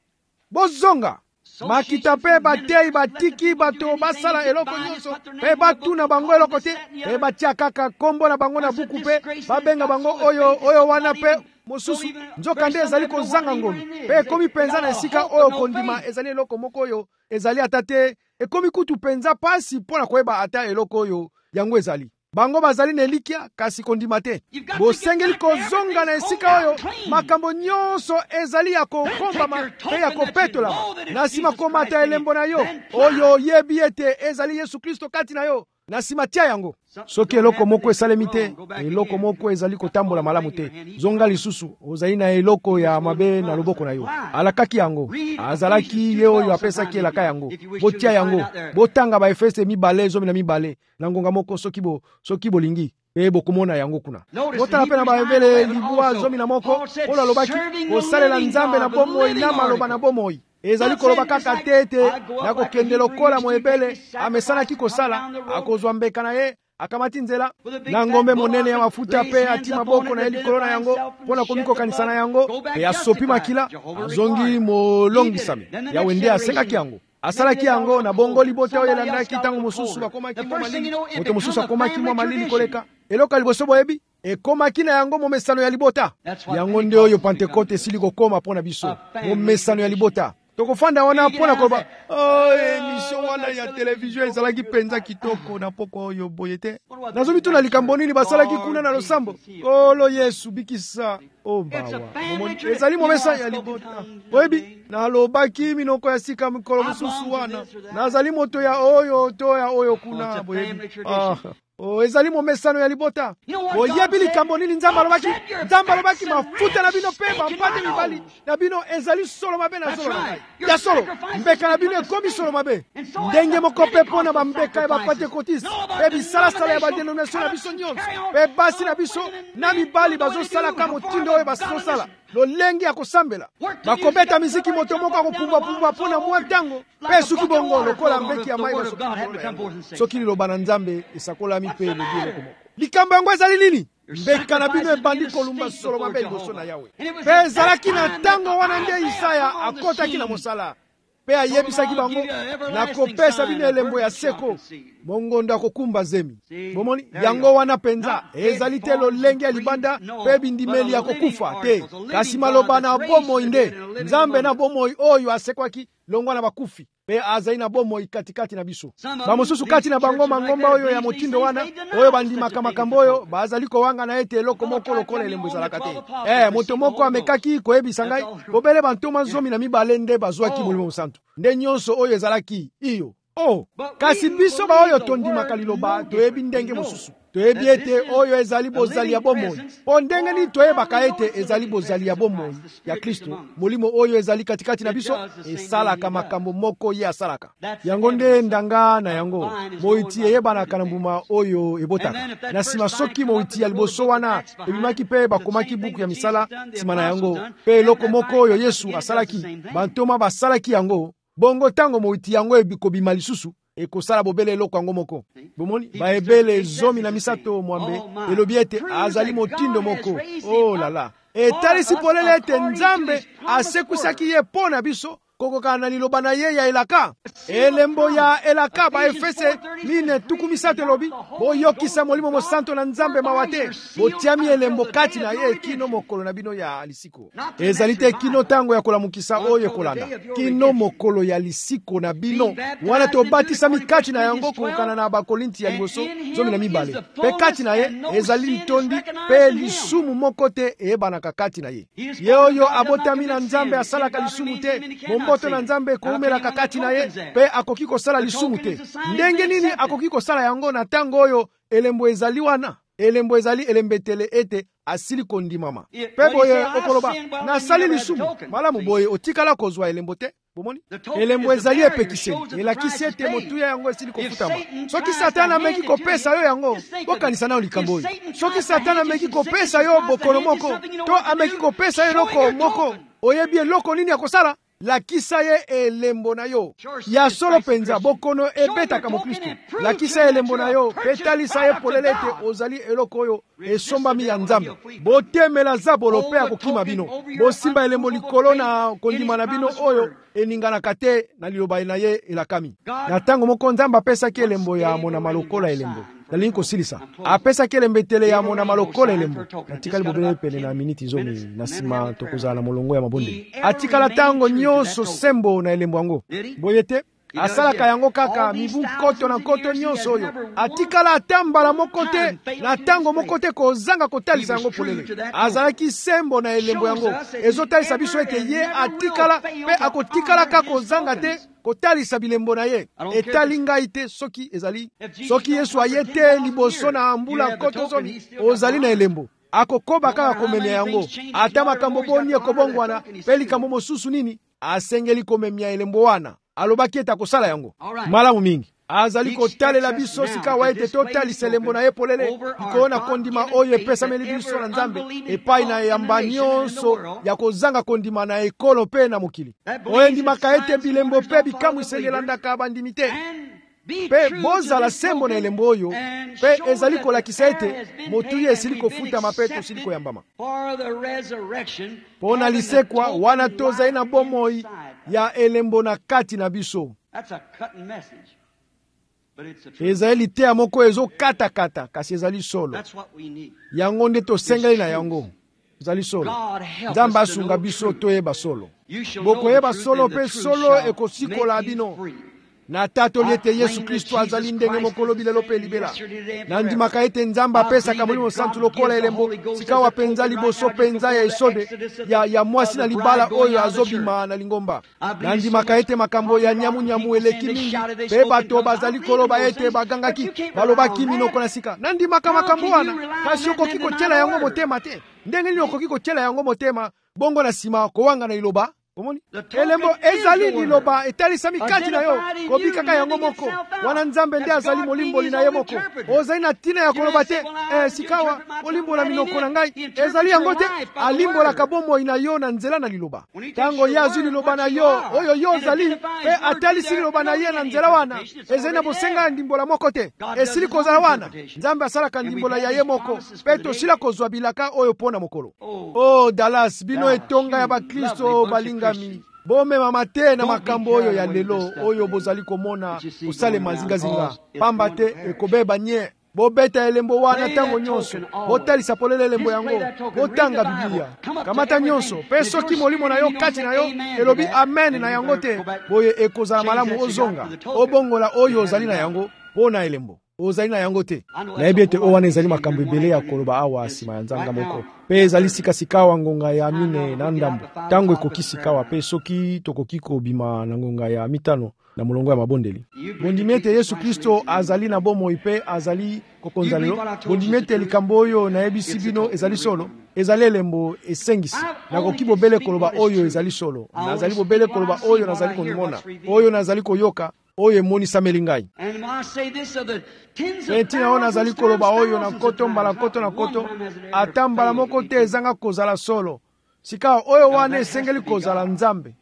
Bozonga makita pe batei batiki bato basala eloko nyonso, pe batuna bango eloko te, pe batia kaka kombo na bango na buku pe babenga bango oyo oyo wana pe mosusu nzoka nde ezali kozanga ngolu, pe ekomi penza na esika oyo kondima ezali eloko moko oyo ezali ata te, ekomi kutu penza pasi mpona koyeba ata eloko oyo yango ezali. Bango bazali na elikya kasi kondima te. Bosengeli kozonga na esika oyo makambo nyonso ezali ya kokombama pe ya kopetolama, na sima komata elembo na yo oyo yebi ete ezali Yesu Kristo kati na yo, na sima tia yango. Soki eloko moko esalemi te, eloko moko ezali kotambola malamu te, zonga lisusu ozali na eloko ya mabe na loboko na yo. Alakaki yango, azalaki ye oyo apesaki elaka yango. Botia yango, botanga ba Efese mibale zomi na mibale na ngonga moko soki bo soki bolingi pe bokomona yango kuna. Botala pe na ba Hebele libwa zomi na moko ola lobaki kosalela Nzambe na bomoi na maloba na bomoi. Ezali koloba kaka tete na kokende lokola moebele amesanaki kosala, akozwa mbeka na ye akamati nzela na ngombe monene ya mafuta pe ati maboko na ye likolo na yango mpona komikokanisa na yango, pe asopi makila azongi molongisami ya wende asengaki yango. Asalaki yango na bongo libota oyo elandaki tango mosusu bakomaki mwa malili, moto mosusu akomaki mwa malili koleka. Eloko liboso boyebi ekomaki na yango momesano ya libota. Yango nde oyo Pentekote esili kokoma mpona biso, momesano ya libota. Tokofanda wana mpona koba oh emission wana ya television ezalaki penza kitoko na poko oyo boye te. Nazobi tuna likambo nini basalaki kuna na losambo. Kolo Yesu bikisa o bawa ezali momesa ya libota. Boyebi nalobaki minoko ya sika mikolo mosusu wana nazali moto ya oyo to ya oyo kuna boyebi. Ah oh, ezali momesano ya libota. Oyebi likambo nini Nzambe alobaki? Nzambe alobaki mafuta na bino pe bampate mibali na bino ezali solo mabe na solo mabe. Ya solo mbeka na bino ekomi solo mabe. Ndenge moko pe pona bambeka ya bapate kotis pe bisala sala ya badenomination na biso nyonso pe basi na biso na mibali bazosala ka motindo oyo basala lolenge ya kosambela bakobeta miziki moto moko akopumba pumba mpona mwa ntango pe suki bongo lokola mbeki ya mai basoki soki liloba na Nzambe esakolami pe lobi eloko moko. Likambo yango ezali nini? Mbeka na bino ebandi kolumba solo mabe liboso na Yawe. Pe ezalaki na ntango wana nde Isaya akotaki na mosala pe ayebisaki bango na kopesa bino elembo ya seko mongondo akokumba zemi. Bomoni yango wana penza ezali te lolenge ya libanda pe bindimeli ya kokufa te, kasi maloba na bomoi nde Nzambe na bomoi oyo asekwaki longwa na bakufi pe azali na bomoi katikati na biso. Bamosusu kati na bango mangomba oyo ya motindo wana oyo bandimaka makambo oyo bazali kowanga na ete eloko moko lokola elembo ezalaka te. Eh moto moko amekaki koyebisa ngai bobele bantoma zomi na mibale nde bazwaki molimo mosantu nde nyonso oyo ezalaki iyo. Oh, kasi biso ba oyo tondimaka liloba toyebi ndenge mosusu. Toyebi ete oyo ezali bozali ya bomoi. Po ndenge ni toyebaka ete ezali bozali ya bomoi ya Kristo, molimo oyo ezali katikati na biso esalaka makambo moko ye asalaka. Yango nde ndanga na yango moiti eyebanaka na mbuma oyo ebotaka. Na sima soki moiti ya liboso wana ebimaki pe bakomaki buku ya misala sima na yango pe eloko moko oyo Yesu asalaki bantoma basalaki yango. Bongo tango moiti yango ebikobima lisusu ekosala bobele eloko yango moko. Bomoni ba Hebele zomi na misato mwambe elobi ete azali motindo moko. Oh la la. Etalisi polele ete Nzambe asekusaki ye pona biso kokoka na liloba na ye ya elaka. Elembo ya elaka ba Efese mine tukumi sate lobi boyokisa molimo mosanto na nzambe mawate botiami elembo kati na ye kino mokolo na bino ya lisiko. Ezali te kino tango ya kolamukisa oyo kolanda, kino mokolo ya lisiko na bino wana tobatisa mikati na yango kokana na bakolinti ya liboso zomi na mibale. Pe kati na ye ezali litondi pe lisumu moko te eyebanaka kati na ye. Ye oyo abotami na nzambe asalaka lisumu te, momboto na nzambe koumelaka kati na ye pe akoki kosala lisumu te. Ndenge nini akoki kosala yango na tango oyo elembo ezali wana? Elembo ezali elembetele ete asili kondimama. Pe boye okoloba nasali lisumu, malamu boye otikala kozwa elembo te. Bomoni? Elembo ezali epekiseli, elakisi ete motuya yango esili kofutama. Soki Satana ameki kopesa yo yango, bokanisa na likambo oyo. Soki Satana ameki kopesa yo bokono moko, to ameki kopesa yo loko moko, oyebi eloko nini akosala? Lakisa ye elembo na yo ya solo penza bokono ebetaka mo Kristo. Lakisa elembo na yo petalisa ye polelete ozali eloko oyo esombami ya nzambe. Botemela zabolo pe akokima bino, bosimba elembo likolo na kondima na bino oyo eninganaka te na liloba na ye elakami. Na tango moko nzambe apesaki elembo ya monama lokola elembo. Nalingi kosilisa apesaki elembetele ya monama lokola elembo. Natikali bobele pene na miniti zomi na sima tokozala na molongo ya mabonde. Atikala tango nyonso sembo na elembo yango. Boyete asalaka yango kaka mibu koto na koto nyonso oyo. Atikala atambala moko te na tango moko te kozanga kotalisa yango polele. Azalaki sembo na elembo yango ezotalisa biso ete ye atikala pe akotikala ka kozanga te kotalisa bilembo na ye. Etali ngai te soki ezali soki Yesu aye te liboso na mbula koto zoni ozali na elembo. Akokoba kaka komemia yango. Ata makambo boni ekobongwana pe likambo mosusu nini asengeli komemia elembo wana. Alobaki eta kosala yango. Malamu mingi azali kotalela biso sika wa ete totalisa elembo na ye polele ikona kondima oyo epesameli biso na nzambe epai na yamba nyonso ya kozanga kondima na ekolo pe na mokili. Oyo ndimaka ete bilembo pe bikamu isengelandaka bandimi te. Pe bozala sembo na elembo oyo pe ezali kolakisa ete motuya esili kofuta mapeto esili koyambama. Pona lisekwa wana tozali na bomoi ya elembo na kati na biso. Ezali te amoko ezo kata kata kasi ezali solo. Yango nde tosengeli na yango. Ezali solo. Nzambe asunga biso toyeba solo. Bokoyeba solo pe solo ekosikola bino. Na tatoli ete Yesu Kristo azali ndenge mokolo bilelo pe libela. Na ndimaka ete nzamba apesaka molimo santu lokola elembo sika wapenza liboso penza ya esode ya, ya mwasi na libala oyo azobima na lingomba. Na ndimaka ete makambo ya nyamu nyamu eleki mingi pe bato bazali koloba ete bagangaki balobaki minoko na sika. Na ndimaka makambo wana kasi okoki kotiela yango motema te. Ndenge nini okoki kotiela yango motema bongo na sima kowanga na iloba. Omoni? Elembo ezali liloba etalisami kati na yo kobikaka yango moko wana nzambe nde azali molimboli na ye moko ozali na tina ya koloba te eh, sikawa olimbola minoko na ngai ezali yango te alimbolaka bomoi na yo na nzela na liloba tango ye azwi liloba na yo oyo yo ozali pe atalisi liloba na ye na nzela wana ezali na bosenga ya ndimbola moko te esili kozala wana nzambe asalaka ndimbola ya ye moko pe tosila kozwa bilaka oyo pona mokolo. Oh Dallas bino etonga ya bakristo balinga bomema mate na makambo oyo ya lelo oyo bozali komona usale mazinga zinga pamba te ekobeba nye bobeta elembo wana tango nyonso botalisa polele elembo yango botanga Biblia kamata nyonso pe soki molimo na yo kati na yo elobi amen na yango te boye ekozala malamu ozonga obongola oyo ozali na yango pona elembo ozali na yango te. Nayebi ete owana ezali makambo ebele ya koloba awa nsima ya nzanga moko pe ezali sikasikawa ngonga ya mine na ndambo tango ekoki sikawa pe soki tokoki kobima na ngonga ya mitano na molongo ya mabondeli. Bondimi ete Yesu Kristo azali na bomoi pe azali kokonza lelo. Bondimi ete likambo oyo nayebisi bino ezali solo ezali elembo esengisi nakoki bobele koloba oyo ezali solo nazali bobele koloba oyo nazali kondimona oyo nazali koyoka oyo emonisameli ngai. Eti naona azali koloba oyo na koto mbala koto na koto ata mbala moko te ezanga kozala solo sika oyo wana esengeli kozala nzambe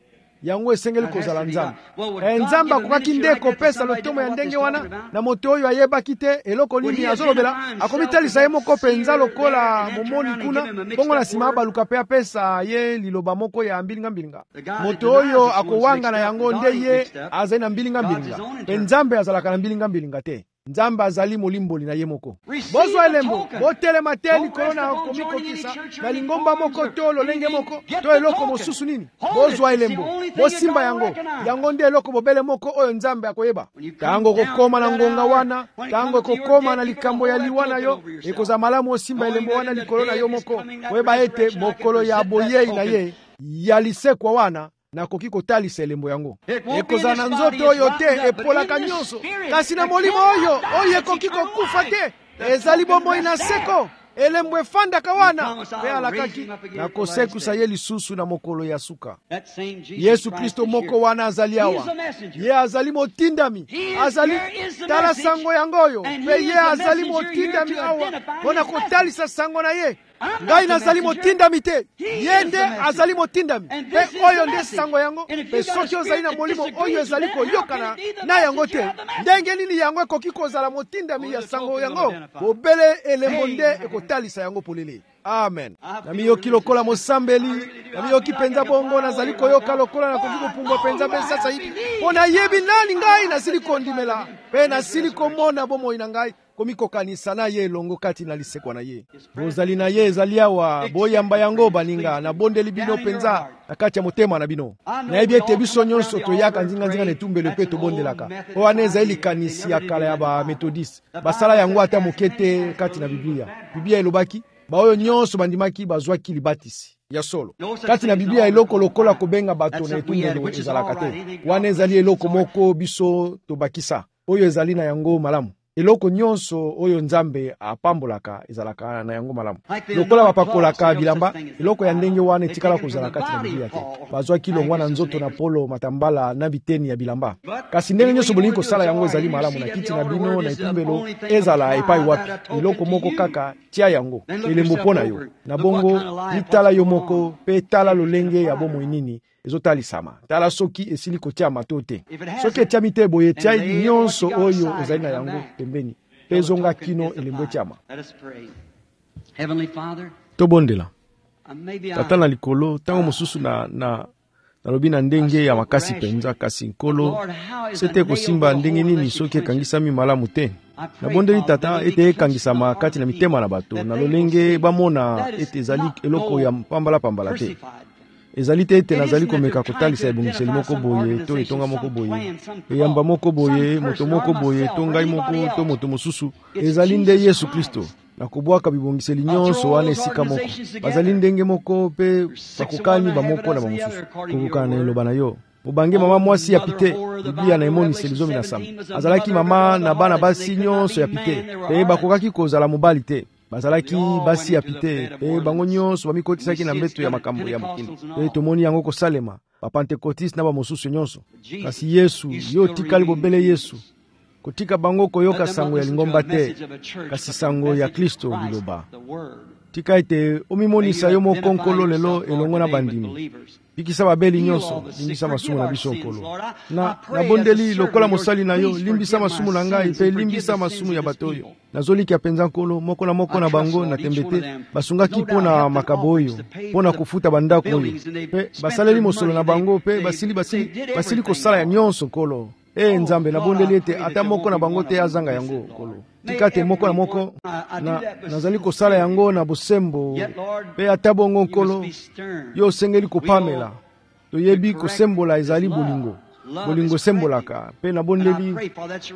yango esengeli kozala nzambe. E nzambe akokaki nde kopesa lotomo ya ndenge wana na moto oyo ayebaki te eloko nini azolobela, akomitalisa ye moko penza lokola momoni kuna, bongo na nsima baluka pe apesa ye liloba moko ya mbilinga-mbilinga. Moto oyo akowanga na yango nde ye azali na mbilinga-mbilinga, pe nzambe azalaka na mbilinga-mbilinga te. Nzambe azali molimboli na ye moko. Bozwa elembo, botelema te likolo na komikokisa na lingomba moko to lolenge moko to eloko mosusu nini. Bozwa elembo, bosimba yango, yango nde eloko bobele moko oyo nzambe akoyeba. Tango kokoma na ngonga wana, tango kokoma na likambo ya liwana yo, ekoza malamu osimba elembo wana likolo na yo moko. Koyeba ete mokolo ya boyei na ye, ya lisekwa wana, na koki kotalisa elembo yango. Ekoza na nzoto oyo te epolaka nyonso, kasi na molimo oyo oyo ekoki kokufa te, ezali bomoi na seko, elembo efandaka wana pe alakaki na kosekusa ye lisusu na mokolo ya suka. Yesu Kristo moko wana azali awa, ye azali motindami, azali tala sango yango oyo, pe ye azali motindami awa mpona kotalisa sango na ye. Ngai nazali motindami te, ye nde azali motindami, pe oyo nde sango yango. Pe soki ozali na molimo oyo ezali koyokana na yango te, ndenge nini yango ekoki kozala motindami ya sango yango? Bobele elembo nde ekotalisa yango polele. Amen. Na miyoki lokola mosambeli, na miyoki penza bongo nazali koyoka lokola na koki kopungwa penza pe sasa hivi. Pona yebi nani ngai nasili kondimela, pe nasili komona bomoi na ngai komikokanisa na ye longo kati na lisekwa na ye. Bozali na ye ezali awa, boyamba yango baninga na bondeli bino penza na kati ya motema na bino. Na yebi ete biso nyonso toyaka nzinga nzinga netumbelo pe tobondelaka. Owana ezali kanisi ya kala ya ba methodiste. Basala yango ata mokete kati na Biblia. Biblia elobaki baoyo nyonso bandimaki bazwaki libatisi ya solo. Kati na Biblia eloko lokola kobenga bato na etumbelo ezalaka te. Wana ezali eloko moko biso tobakisa, oyo ezali na yango malamu. Eloko nyonso oyo nzambe apambolaka ezalaka na yango malamu. Lokola bapakolaka bilamba, eloko ya ndenge wana etikala kozala kati na Biblia te. Bazwaki longwa na nzoto na polo matambala na biteni ya bilamba. Kasi ndenge nyonso bolingi kosala yango ezali malamu na kiti na bino na etumbelo ezala epai wapi. Eloko moko kaka tia yango elembo mpo na yo. Na bongo itala yo moko pe tala lolenge ya bomoi nini ezotalisama. Tala soki esili kotia mato te. Soki etiami te boye tia nyonso oyo ezali na yango pembeni. Pezonga kino elembo etiama. Tobondela. Tata na likolo, tango mosusu na na nalobi na ndenge ya makasi penza, kasi nkolo sete kosimba ndenge nini soki ekangisami malamu te. Nabondeli tata ete ekangisama kati na mitema na bato, na lolenge bamona ete ezali eloko ya pambala pambala te. Ezali te ete nazali komeka kotalisa ebongiseli moko boye to etonga moko boye, eyamba moko boye, moto moko boye, to ngai moko to moto mosusu. Ezali nde Yesu Kristo na kubwaka bibongiseli nyonso wana esika moko. Bazali ndenge moko pe bakokani bamoko na bamosusu kokokana na eloba na yo. Mubange mama mwasi ya pite, Biblia na emoniseli zomi na saba. Azalaki mama na bana basi nyonso ya pite, pe bakokaki kozala mobali te. Bazalaki basi ya pite, pe bango nyonso bamikotisaki na mbeto ya makambo ya mokili. Pe tomoni yango kosalema, bapentekotiste na bamosusu nyonso. Kasi Yesu, yo tikali bobele Yesu, kotika bango koyoka sango ya lingomba te, kasi sango ya Kristo liloba. Tika ete omimonisa yo moko nkolo lelo elongo na bandimi. Pikisa babeli nyonso, limbisa masumu na biso nkolo. Na, na bondeli lokola mosali na yo, limbisa masumu na ngai, pe limbisa masumu ya batoyo. Nazoliki ya penza nkolo, moko na moko na bango na tembete, basungaki po na makaboyo, po na kufuta bandako oyo. Pe basaleli mosolo na bango, pe basili basili, basili kosala ya nyonso nkolo. E nzambe na bondeli ete ata moko na bango te azanga yango nkolo. Tika te moko na moko na nazali kosala yango na bosembo, pe ata bongo nkolo yo sengeli kopamela. Toyebi kosembola ezali bolingo. Bolingo sembolaka, pe na bondeli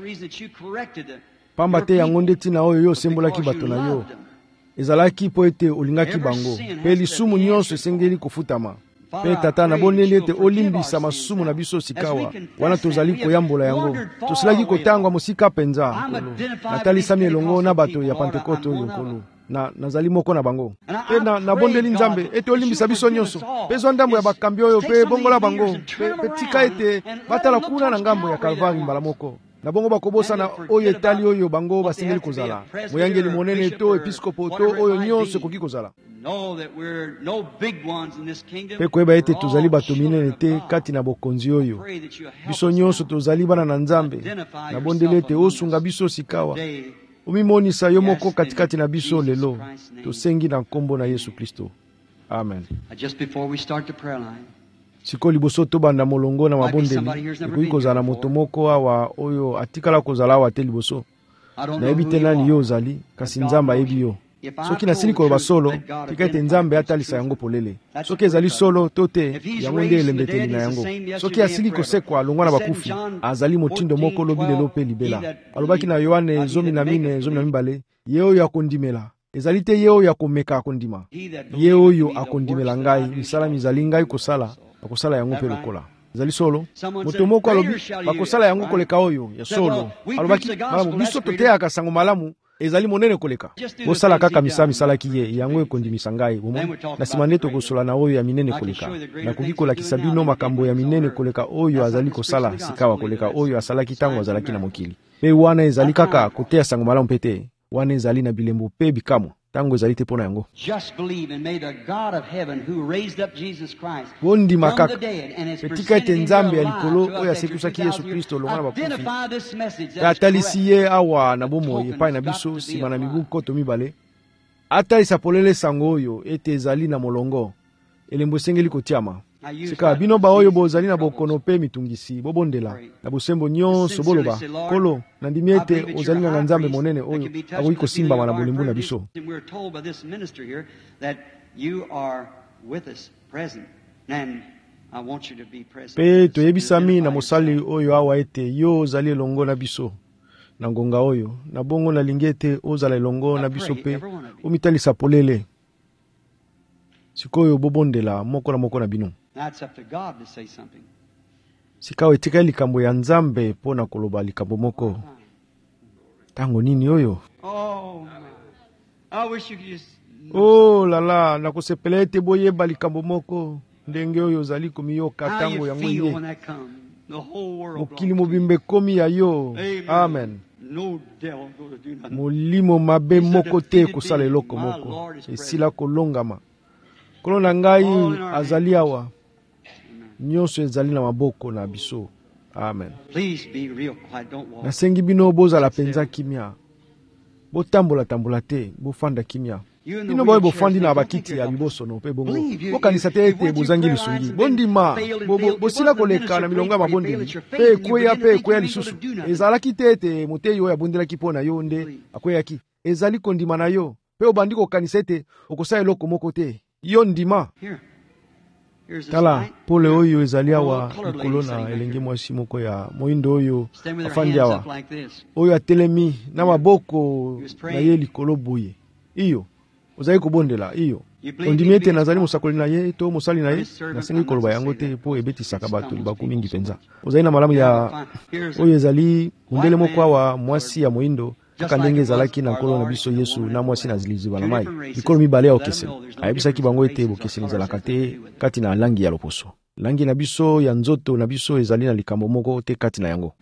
pamba te yango nde tina oyo yo sembolaki bato na yo. Ezalaki po ete olingaki bango, pe lisumu nyonso esengeli kofutama. Pe tata na bondeli ete olimbisa masumu na biso sikawa, wana tozali koyambola yango. Tosilaki kotangwa mosika penza nkolo. Natalisami elongo na bato ya Pentekote oyo nkolo. Na nazali moko na bango. Pe na, na bondeli nzambe ete olimbisa biso nyonso. Pe zo ndambo ya bakambi oyo pe bongola bango. Pe, pe tika ete batala kuna na ngambo ya Kalvari mbala moko. na bongo bakobosana oyo etali oyo bango basengeli kozala moyangeli monene to episkopo to oyo nyonso ekoki kozala. Mpe koyeba ete tozali bato minene te kati na bokonzi oyo. Biso nyonso tozali bana na Nzambe, na bondeli ete osunga biso sikawa omimonisa yo moko katikati na biso lelo. Tosengi na nkombo na Yesu Kristo. Amen. Siko liboso tobanda molongo na mabondeli ekoki kozala moto moko awa oyo atikala kozala awa te liboso. Nayebi te nani yo ozali, kasi Nzambe ayebi yo. Soki nasili koloba solo, tika ete Nzambe atalisa yango polele. Soki ezali solo to te, yango nde elembeteli na yango. Soki asili kosekwa longwa na bakufi, azali motindo moko lobi lelo pe libela. Alobaki na Yohane zomi na mine zomi na mibale, ye oyo akondimela. Ezali te ye oyo akomeka akondima. Ye oyo akondimela ngai, misala mizali ngai kosala, akosala yango pe lokola. Ezali solo. Moto moko alobi bakosala yango koleka oyo ya solo. Alobaki malamu biso toteyaka sango malamu. Ezali monene koleka. Bosala kaka misala misalaki ye yango ekondimisa ngai bomo. Na sima nde tokosola na oyo ya minene koleka. Nakoki kolakisa bino makambo ya minene koleka oyo azali kosala sikawa koleka oyo asalaki tango azalaki na mokili. Pe wana ezali kaka koteya sango malamu pete. Wana ezali na bilembo pe bikamwa. Tango ezali te pona yango. Bondi makaka. Petika ete Nzambe ya likolo oyo asekusaki Yesu Kristo longa na bakufi. Atalisi ye awa na bomoi epai na biso sima na mibu nkoto mibale. Atalisa polele sango oyo ete ezali na molongo. Elembo esengeli kotiama. Sika bino ba oyo bozali na bokono pe mitungisi bobondela na bosembo nyonso boloba kolo na ndimi ete ozali na Nzambe monene oyo akoki kosimba na bolimbu na biso. Pe toyebisami na mosali oyo awa ete yo ozali elongo na biso na ngonga oyo na bongo na lingete ozala elongo na biso pe omitalisa polele sikoyo bobondela moko na moko na bino. That's up to God to say something. Sikawe etika likambo ya Nzambe pona koloba likambo moko. Tango nini oyo? Oh, I wish you could just... Oh lala, nakosepela ete boyeba likambo moko. Ndenge oyo zali kumiyoka tango yango ye. Mokili mobimbe komi ya yo. Amen. No devil go to do nothing. Molimo mabe moko te kusala eloko moko. Esila kolongama. Kolona ngai azali awa. Nyonso ezali na maboko na biso. Amen. Please be real quiet, don't walk. Nasengi bino bozala penza kimia. Botambola tambola te, bofanda kimia. Bino boye bofandi na bakiti ya biboso no pe bongo. Bokanisa te ete bozangi lisungi. Bondima, bosila koleka na milonga mabondeli. Pe kweya pe kweya lisusu. Ezalaki te ete moteyo ya bondelaki pona yo nde akweyaki. Ezali kondima na yo. Pe obandi kokanisa ete okosala eloko moko te. Yo ndima. Tala, pole oyo ezali awa likolo na elenge mwasi moko ya moindo oyo afandi awa. Oyo atelemi na maboko na ye likolo boye. Iyo, ozali kobondela, iyo. Ondimi ete nazali mosakoli na ye, to mosali na ye, nasengi koloba yango te po ebetisaka bato libaku mingi penza. Ozali na malamu ya oyo ezali mundele moko awa mwasi ya moindo. Kaka ndenge ezalaki na nkolo na biso Yesu na mwasi na ziliziba na mai. Likolo mibale ya okeseni. Ayebisaki bango ete bokeseni ezalaka te kati na langi ya loposo. Langi na biso ya nzoto na biso ezali na likambo moko te kati na yango.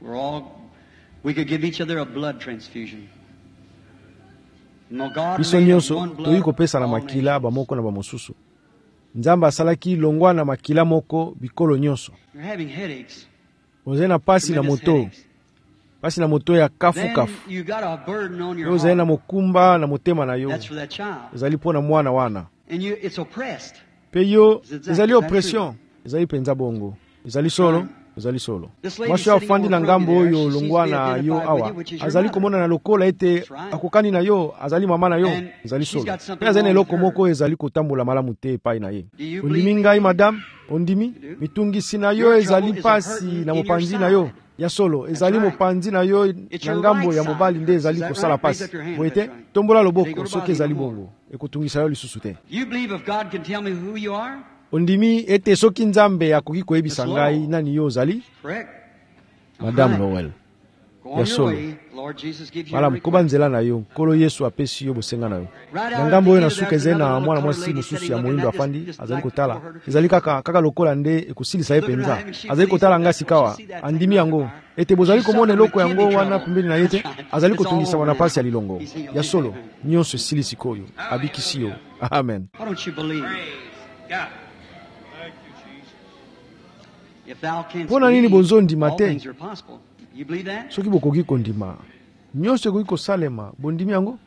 Biso nyonso toyi kopesa na makila bamoko na bamosusu. Nzambe asalaki longwa na makila moko bikolo nyonso. Ozali na pasi na moto. Pasi na moto ya kafu kafu. Yo ozali na mokumba na motema na yo. Ezali pona mwana wana. Pe yo ezali oppression. Ezali penza bongo. Ezali solo. Ezali solo. Mwasi afandi na ngambo oyo longwa na yo awa. Azali komona na lokola ete akokani na yo. Azali mama na yo. Ezali solo. Pe azali na eloko moko ezali kotambola malamu te epai na ye. Ondimi ngai madame? Ondimi? Mitungisi na yo ezali pasi na mopanzi na yo. Ya solo, ezali mopanzi na yo na ngambo ya mobali nde ezali kosala pasi. Boete, tombola loboko soki ezali bongo. Ekotungisa yo lisusu te. Ondimi ete soki Nzambe akoki koyebisa ngai nani yo ozali? Madame Noel. ya solo mala mukoba nzela na yo nkolo yesu apesi yo bosenga na yo na ngambo oyo nasuka eze na mwana mwasi mosusu ya moyindo afandi azali kotala ezali kaka kaka lokola nde ekosilisa ye mpenza azali kotala nga sikawa andimi yango ete bozali komona eloko yango wana pembeni na ye te azali kotungisa wana pasi ya lilongo ya solo nyonso esili sikoyo abikisi yo amen. Mpona nini bozondima te soki bokoki kondima nyonso ekoki kosalema bondimi yango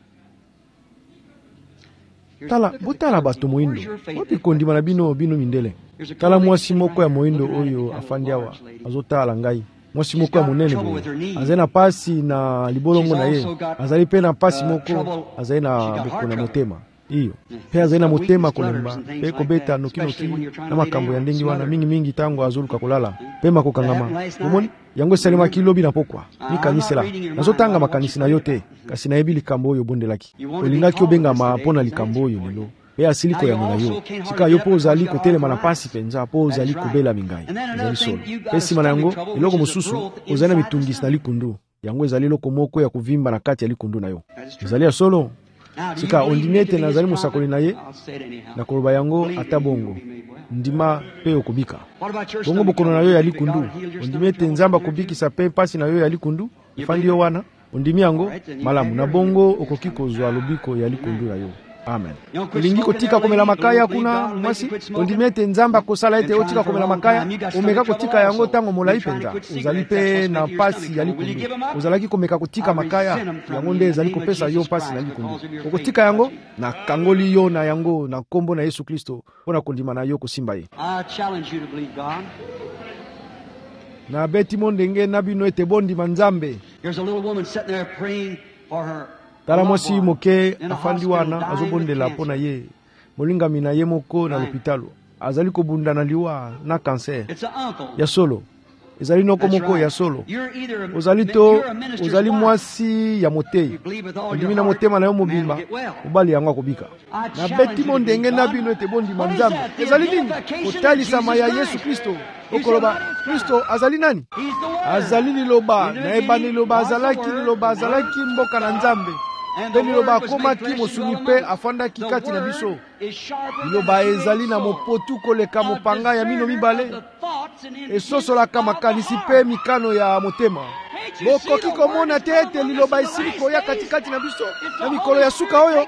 tala botala bato moyindo oti kondima na bino bino mindele tala mwasi moko ya moyindo oyo afandi awa azotala ngai mwasi moko ya monene boye azali na pasi na libolongo na ye azali mpe na pasi moko azali na bokona motema iyo mpe azali na motema kolemba mpe kobeta nokinoki na makambo ya ndenge wana mingimingi ntango azoluka kolala mpe makokangama omoni yango esalemaki lobi na pokwa mikanisela nazotanga makanisi na yo te kasi nayebi likambo oyo obondelaki olingaki obengama mpo na likambo oyo lelo mpe asili koyano na yo sika yo mpo ozali kotelema na pasi mpenza mpo ozali kobela mingai ezali solo mpe nsima na yango eloko mosusu ozali na mitungisi na likundu yango ezali eloko moko ya kovimba na kati ya likundu na yo ezali ya solo sika ondimi ete nazali mosakoli na ye na koloba yango ata bongo ndima mpe okobika bongo bokono na yo ya likundu ondimi ete nzambe akobikisa mpe mpasi na yo ya likundu efandi yo wana ondimi yango malamu na bongo okoki kozwa lobiko ya likundu na yo amen. Olingi kotika komela makaya kuna mwasi ondimi ete nzambe akosala ete otika komela makaya omeka kotika yango ntango molai mpenza ozali mpe na mpasi ya likundu ozalaki komeka kotika makaya yango nde ezali kopesa yo mpasi na likundu okotika yango na kangoli yo na yango na nkombo na Yesu Kristo mpona kondima na yo kosimba ye na beti mo ndenge na bino ete bondima nzambe. Tala mwasi moke afandi wana azobondela mpo na ye molingami na ye moko na lopitalo azali kobunda na liwa na kanser ya solo ezali noko moko ya solo ozali to ozali mwasi ya motei ondimi na motema na yo mobimba mobali yango akobika na beti mo ndenge na bino ete bondima nzambe ezali nini kotalisama ya Yesu Kristo okoloba Kristo azali nani azali liloba na ebani liloba azalaki liloba azalaki mboka na nzambe mpe liloba akomaki mosuni mpe afandaki kati na biso liloba ezali na mopotu koleka mopanga ya mino mibale esosolaka makanisi mpe mikano ya motema bokoki komona te ete liloba esili koya katikati na biso na mikolo ya suka oyo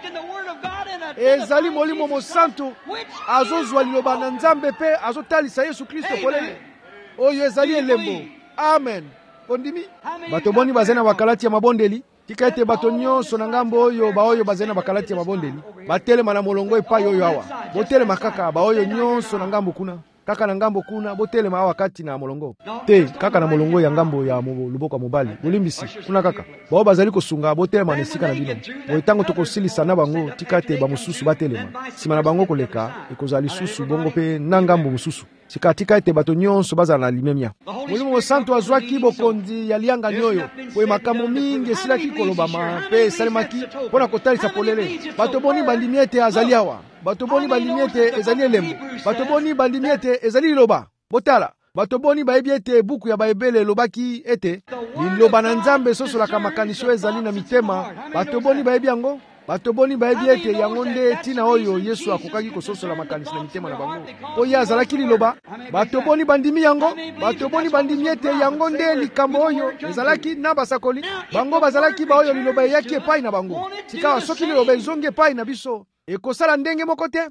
ezali molimo mosantu azozwa liloba na nzambe mpe azotalisa Yesu Kristo polele oyo ezali elembo amen. Ondimi bato boni bazali na bakalati ya mabondeli tika ete bato nyonso na ngambo oyo baoyo bazali na bakalati ya mabondeli batelema na molongo epai oyo awa botelema kaka baoyo nyonso na ngambo kuna kaka na ngambo kuna botelema awa kati na molongo te kaka na molongo ya ngambo ya luboko ya mobali bolimbisi kuna kaka bao bazali kosunga botelema na esika na bino boye ntango tokosilisa na bango tika ete bamosusu batelema nsima na bango koleka ekozala lisusu bongo mpe na ngambo mosusu sika tika ete bato nyonso bazala na limemia molimo mosantu azwaki bokonzi ya liangani oyo boye makambo mingi esilaki kolobama mpe esalemaki mpo na kotalisa polele bato boni bandimi ete azali awa bato boni bandimi ete ezali elembo bato boni bandimi ete ezali liloba botala bato boni bayebi ete buku ya baebele elobaki ete liloba na nzambe esosolaka makanisi oyo ezali na mitema bato boni bayebi yango bato boni bayebi ete yango nde tina oyo Yesu akokaki kososola makanisi na mitema na bango po ye azalaki liloba bato boni bandimi yango bato boni bandimi ete yango nde likambo oyo ezalaki na basakoli bango bazalaki baoyo liloba eyaki epai na bango sika soki liloba ezongi epai na biso ekosala ndenge moko te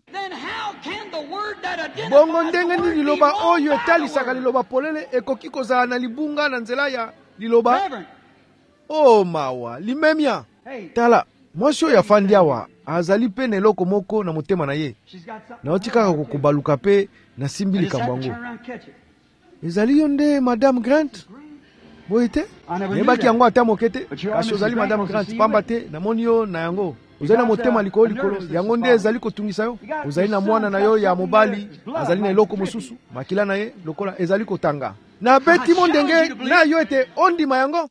bongo ndenge ni liloba oyo etalisaka liloba polele ekoki kozala na libunga na nzela ya liloba o mawa limemia tala mwasi oyo afandi awa azali mpe na eloko moko na motema na ye naoti kaka kokobaluka mpe nasimbi likambo yango ezali yo nde Madame Grant boye te nayebaki yango ata moke te kasi ozali Madame Grant pamba te namoni yo na yango ozali na motema likolo likolo yango nde ezali kotungisa yo ozali na mwana na yo ya mobali azali na eloko mosusu makila na ye lokola ezali kotanga na beti mo ndenge na yo ete ondima yango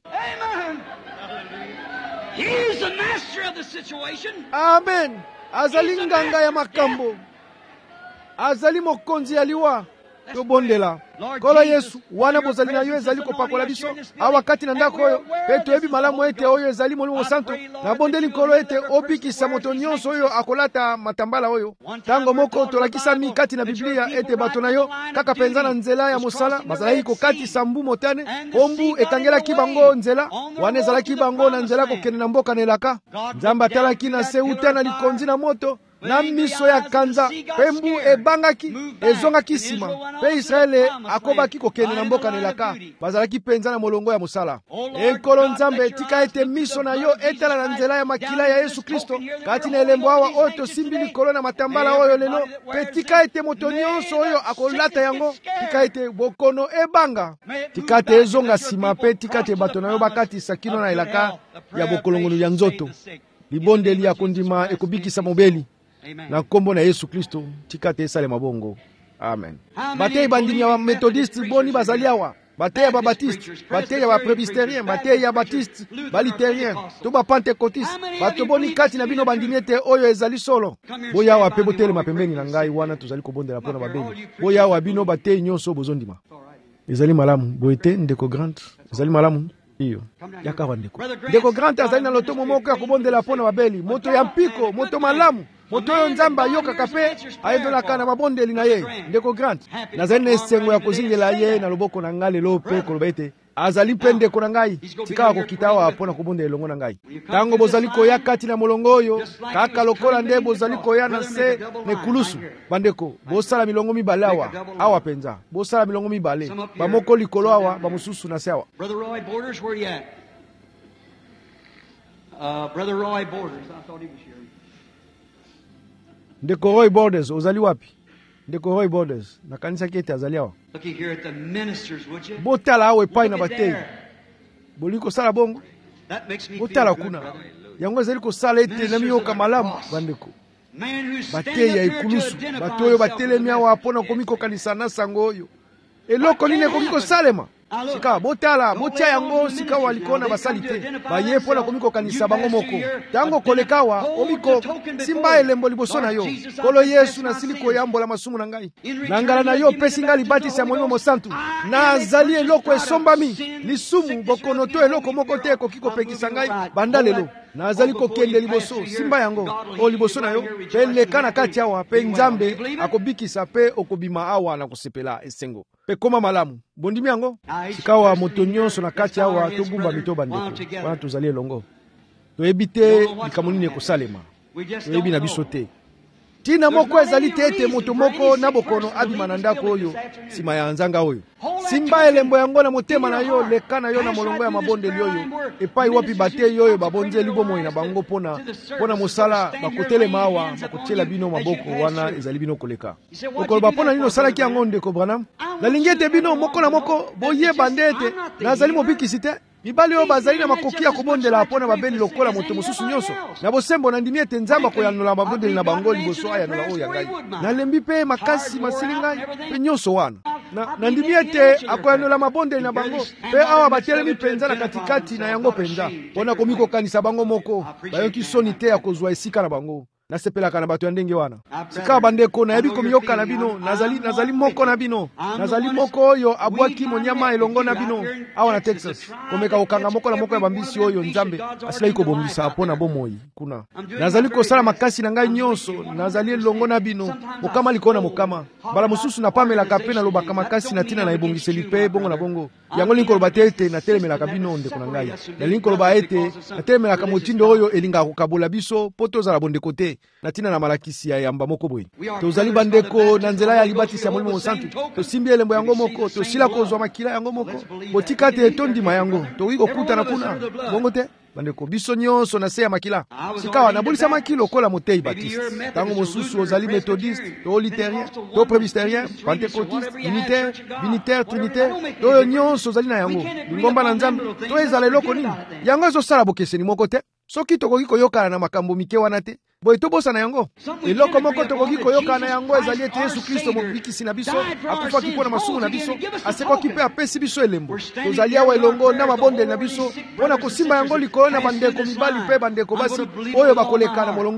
He's the master of the situation. Amen. Azali nganga ya makambo. Azali mokonzi ya liwa. tobondela Nkolo Yesu wana bozali na yo ezali kopakola biso awa kati na ndako oyo pe toyebi malamu ete oyo ezali Molimo Santo na bondeli Nkolo ete obikisa moto nyonso oyo akolata matambala oyo. Tango moko tolakisami kati na Biblia ete bato na yo kaka penza na nzela ya mosala bazalaki kokatisa mbu motane pombu ekangelaki bango nzela wana ezalaki bango na nzela kokende na mboka na elaka. Nzambe atalaki na se uta na likonzi na moto na miso ya kanza pembu ebangaki ezongaki nsima pe Israele akobaki kokende na mboka na elaka bazalaki penza na molongo ya mosala. Ekolo Nzambe tika ete miso na yo etala na nzela ya makila ya Yesu Kristo kati na elembo awa oyo tosimbi likolo na matambala oyo lelo pe tika ete moto nyonso oyo akolata yango tika ete bokono ebanga tika ete ezonga nsima pe tika ete bato na yo bakatisa kino na elaka ya bokolongono ya nzoto libondeli ya kondima ekobikisa mobeli na kombo na Yesu Kristo tika te esale mabongo. Amen. Batei bandimi ya methodiste boni bazali awa batei ya babatiste batei ya bapresbytérien batei ya baptiste baliterien to bapentekotiste bato boni kati na bino bandimi ete oyo ezali solo boya awa pe botelema pembeni na ngai wana tozali kobondela mpona babeli boya awa bino batei nyonso bozondima ezali malamu boete ndeko Grant ezali malamu iyo yaka ndeko ndeko Grant azali na lotomo moko ya kobondela mpona babeli moto ya mpiko moto malamu moto oyo Nzambe ayokaka pe ayendolaka na mabondeli na ye. Ndeko Grant nazali na esengo ya kozingela ye na loboko na ngai lelo pe koloba ete azali mpe ndeko na ngai tikaka kokita awa mpona kobondela elongo na ngai. Tango bozali koya kati na molongo oyo kaka lokola nde bozali koya na se na ekulusu bandeko bosala milongo mibale awa awa penza bosala milongo mibale bamoko likolo awa bamosusu na se awa. Brother Roy Borders, where you at? Uh, Brother Roy Borders, I thought he was here. Ndeko Roy Borders ozali wapi? Ndeko Roy Borders na kanisa kete azali awa. Looking here at the ministers, would you? Botala awe pai na batei boliko sala bongo That makes me botala feel good, kuna brother. yango ezali kosala ete na miyoka malamu bandeko batei ya ekulusu bato oyo batelemi awa mpona komiko kanisa na sango oyo eloko nini ekoki kosalema sika botala botia yango sika walikona basali te baye mpona komiko kanisa bango moko tango kolekawa omiko simba elembo liboso na yo Nkolo Yesu nasili koyambola masumu na ngai na ngala na yo pesi ngai libatisi ya Molimo Mosantu nazali eloko esombami lisumu bokono to eloko moko te ekoki kopekisa ngai banda lelo nazali kokende liboso simba yango o liboso na yo pe leka na kati awa pe Nzambe akobikisa pe okobima awa na kosepela esengo pe koma malamu bondimi yango sikawa moto nyonso na kati awa togumba mito bandeko wana tozali elongo toyebi te likambo nini ekosalema toyebi na biso te tina moko ezali te ete moto moko na bokono abima na ndako oyo nsima ya nzanga oyo simba elembo yango na motema na yo leka na yo na molongo ya mabondeli oyo epai wapi batei oyo babonzeli bomoi na bango mpona mpona mosala bakotelema awa bakotiela bino maboko wana ezali bino koleka okoloba mpona nini osalaki yango ndeko Branham nalingi ete bino moko na moko boyeba nde ete nazali mobikisi te mibali oyo bazali na makoki ya kobondela mpona babeli lokola moto mosusu nyonso na bosembo nandimi ete Nzambe akoyanola mabondeli na bango liboso ayanola oyo ya ngai nalembi mpe makasi masili ngai mpe nyonso wana nandimi ete akoyanola mabondeli na bango mpe awa batelemi mpenza na katikati na yango mpenza mpona komikokanisa bango moko bayoki soni te ya kozwa esika na bango nasepelaka na bato ya ndenge wana sika bandeko nayebi komiyoka na bino nazali nazali moko na bino nazali moko oyo abwaki monyama elongo na bino awa na Texas komeka kokanga moko na moko ya bambisi oyo Nzambe asilaki kobongisa mpona bomoi kuna nazali kosala makasi na ngai nyonso nazali elongo na bino mokama likolo na mokama mbala mosusu napamelaka mpe nalobaka makasi na ntina na ebongiseli mpe bongo na bongo yango lingi koloba te ete natelemelaka bino ndeko na ngai nalingi koloba ete natelemelaka motindo oyo elingaka kokabola biso mpo tozala bondeko te na ntina na malakisi ya yamba moko boye tozali bandeko na nzela ya libatisi ya Molimo Mosantu tosimbi elembo yango moko tosila kozwa makila yango moko botika te tondima yango tokoki kokutana kuna bongo te bandeko biso nyonso na se ya makila sikawa nabulisa makilo lokola motei batiste tango mosusu ozali methodiste to luthérien to presbytérien pentecôtiste unitaire binitaire trinitaire to nyonso ozali na yango lingomba na Nzambe to ezala eloko nini yango ezosala bokeseni moko te soki tokoki koyokana na makambo mike wana te boye tobosana yango eloko moko tokoki koyokana yango ezali ete Yesu Kristo mobikisi na biso akufaki mpona masumu na biso asekaki mpe apesi biso elembo tozali awa elongo na mabondeli na biso mpona kosimba yango likolo na bandeko mibali mpe bandeko basi oyo bakoleka na molongo oyo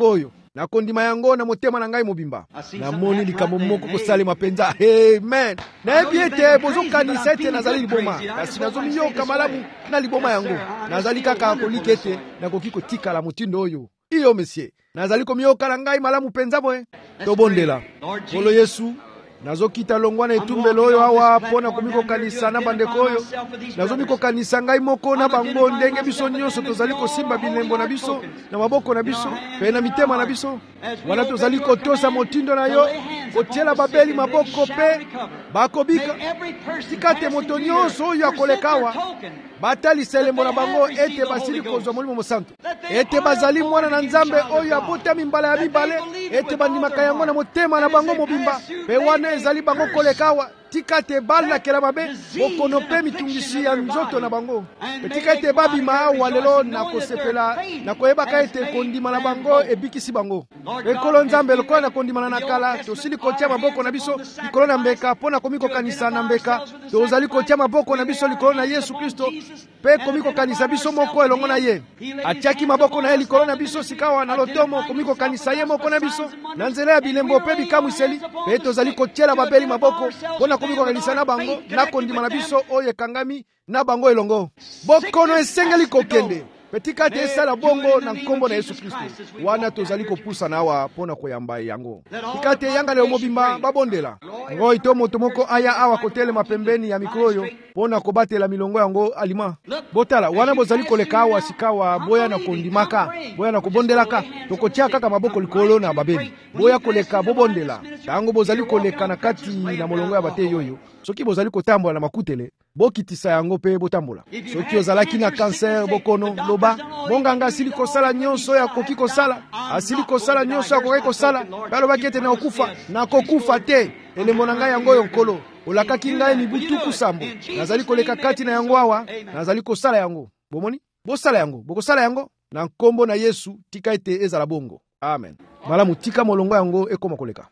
na kondima yango na motema na ngai mobimba. Namoni likambo moko kosalema penza. Amen. Nayebi ete bozokanisa ete nazali liboma, kasi nazomiyoka malamu na liboma yango. Nazali kaka kolika ete nakoki kotikala motindo oyo. Iyo monsieur, nazali komiyoka na ngai malamu penza boye. Tobondela Nkolo Yesu, nazokita longwa na etumbelo oyo awa pona komikokanisa na bandeko oyo. Nazomikokanisa ngai moko na bango ndenge biso nyonso tozali kosimba bilembo na biso na maboko na biso pe na mitema na biso. Wana tozali kotosa motindo na yo kotiela babeli maboko pe bakobika. Tikate moto nyonso oyo akolekawa batalisa elembo na bango ete basili kozwa Molimo Mosantu, ete bazali mwana na Nzambe oyo abotami mbala ya mibale, ete bandimaka yango na motema na bango mobimba pe wana ezali bango kolekawa. Tikate balakela mabe bokono pe mitungisi ya nzoto na bango. Tikate babima awa lelo na kosepela na koyebaka ete kondima na bango ebikisi bango. Ekolo Nzambe lokola na kondima na kala tosili kotia maboko na biso likolo na mbeka pona komiko kanisa na mbeka tozali kotia maboko na biso likolo na Yesu Kristo pe komiko kanisa biso moko elongo na ye. Atiaki maboko na ye likolo na biso sikawa na lotomo komiko kanisa ye moko na biso na nzela ya bilembo pe bikamwiseli pe tozali kotiela babeli maboko pona komiko kanisa na bango na kondima na biso oyo kangami na bango elongo. Bokono esengeli kokende petika te esala bongo na nkombo na Yesu Kristo. Wana tozali kopusa na awa pona koyamba yango. Tikate yanga leo mobimba babondela ngoi to moto moko aya awa kotele mapembeni ya mikro oyo pona kobatela milongo yango alima. Botala wana bozali koleka awa sikawa boya na kondimaka boya na kobondelaka tokotia kaka maboko likolo na babeli boya koleka bobondela tango bozali koleka na kati na molongo ya bate yoyo. Soki bozali kotambola na makutele bokitisa yango pe botambola. Soki ozalaki na cancer bokono loba bonganga asili kosala nyonso ya koki kosala asili kosala nyonso ya koki kosala balobaki ete na okufa na kokufa te elembo na ngai yango yo nkolo olakaki ngai mibutuku sambo nazali koleka kati na yango awa nazali kosala yango bomoni bosala yango bokosala yango na nkombo na Yesu. Tika ete ezala bongo. Amen. Malamu tika molongo yango ekoma koleka.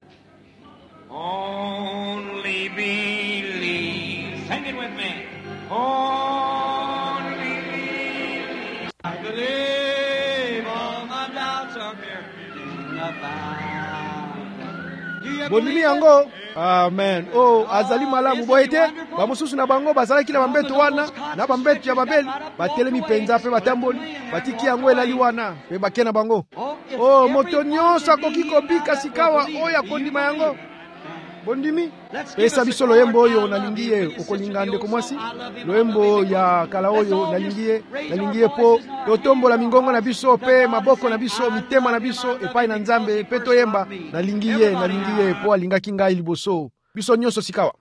Only believe. Sing it with me. Only believe. I believe all my doubts are buried about. Bonimi yango. Amen. Oh, azali malamu boyete bamususu na bango bazala kila bambeto wana na bambeto ya babeli batelemi penza pe batamboli batiki yango elali wana pe bakena bango. Oh, moto nyonso akoki kobika sikawa oya kondima yango. Bondimi pesa biso loyembo oyo nalingiye okolinga ndeko mwasi loyembo ya kala oyo nalingiye nalingiye po totombola mingongo na biso pe maboko na biso mitema na biso epai na Nzambe pe toyemba nalingiye nalingiye po alingaki ngai liboso biso nyonso sikawa.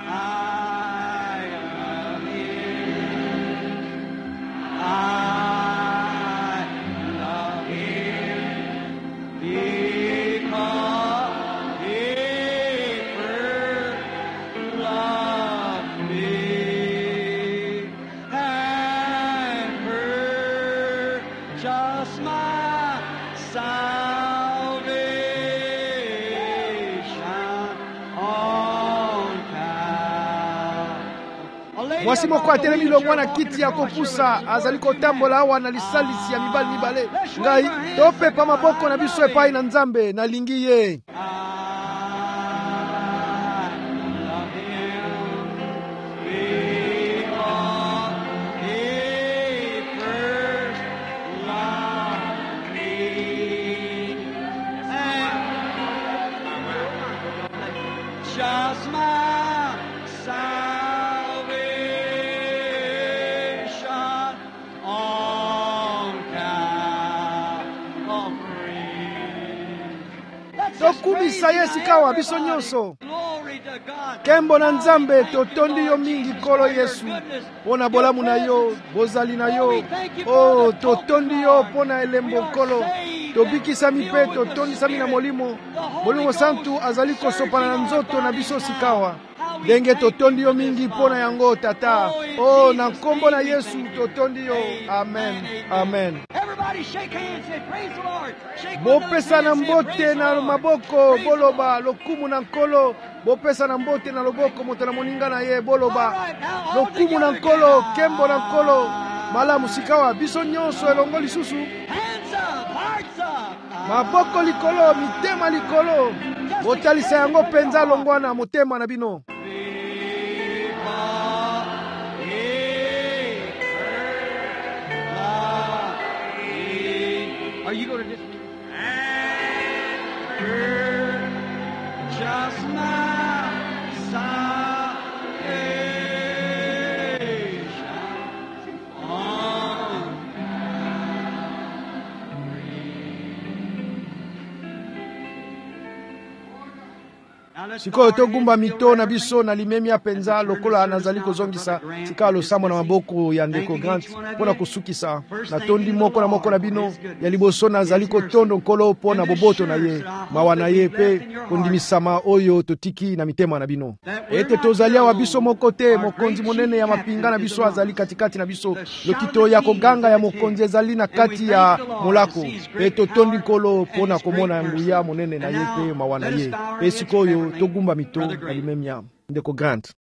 Mwasi moko atelemi longwa na kiti ya kopusa azali kotambola awa na lisalisi ya mibali mibale ngai topepa maboko na biso epai na Nzambe nalingi ye. Tokumisa Yesu kawa biso nyonso. Kembo na Nzambe totondi yo mingi kolo Yesu. Pona bolamu na yo, bozali na yo. Oh, totondi yo pona elembo kolo. Tobikisa mipe totondi sami na molimo. Molimo Santu azali kosopana na nzoto na biso sikawa. Denge totondi yo mingi pona yango tata. Oh, na nkombo na Yesu totondi yo. Amen. Amen. Bopesa na mbote na maboko boloba lokumu na nkolo. Bopesa na mbote na loboko moto na moninga na ye boloba lokumu na nkolo kembo na nkolo malamu sikawa biso nyonso elongo lisusu. Hands up, hearts up. maboko likolo, mitema likolo, botalisa yango penza longwa na motema na bino. Are you going to dismiss? Just my salvation on sikoyo togumba mito na biso na limemia penza lokola nazali kozongisa tika losambo na maboko ya ndeko Grant mpona kosukisa na tondi moko na moko na bino ya liboso nazali kotondo nkolo mpo na boboto na ye mawa na ye pe kondimisama oyo totiki na mitema na bino ete tozali awa biso moko te mokonzi monene ya mapinga na biso azali katikati na biso lokito ya koganga ya mokonzi ezali na kati ya molako pe totondi nkolo mpo na komona nguya monene na ye pe mawa na ye pe sikoyo togumba mito na limemia ndeko Grant.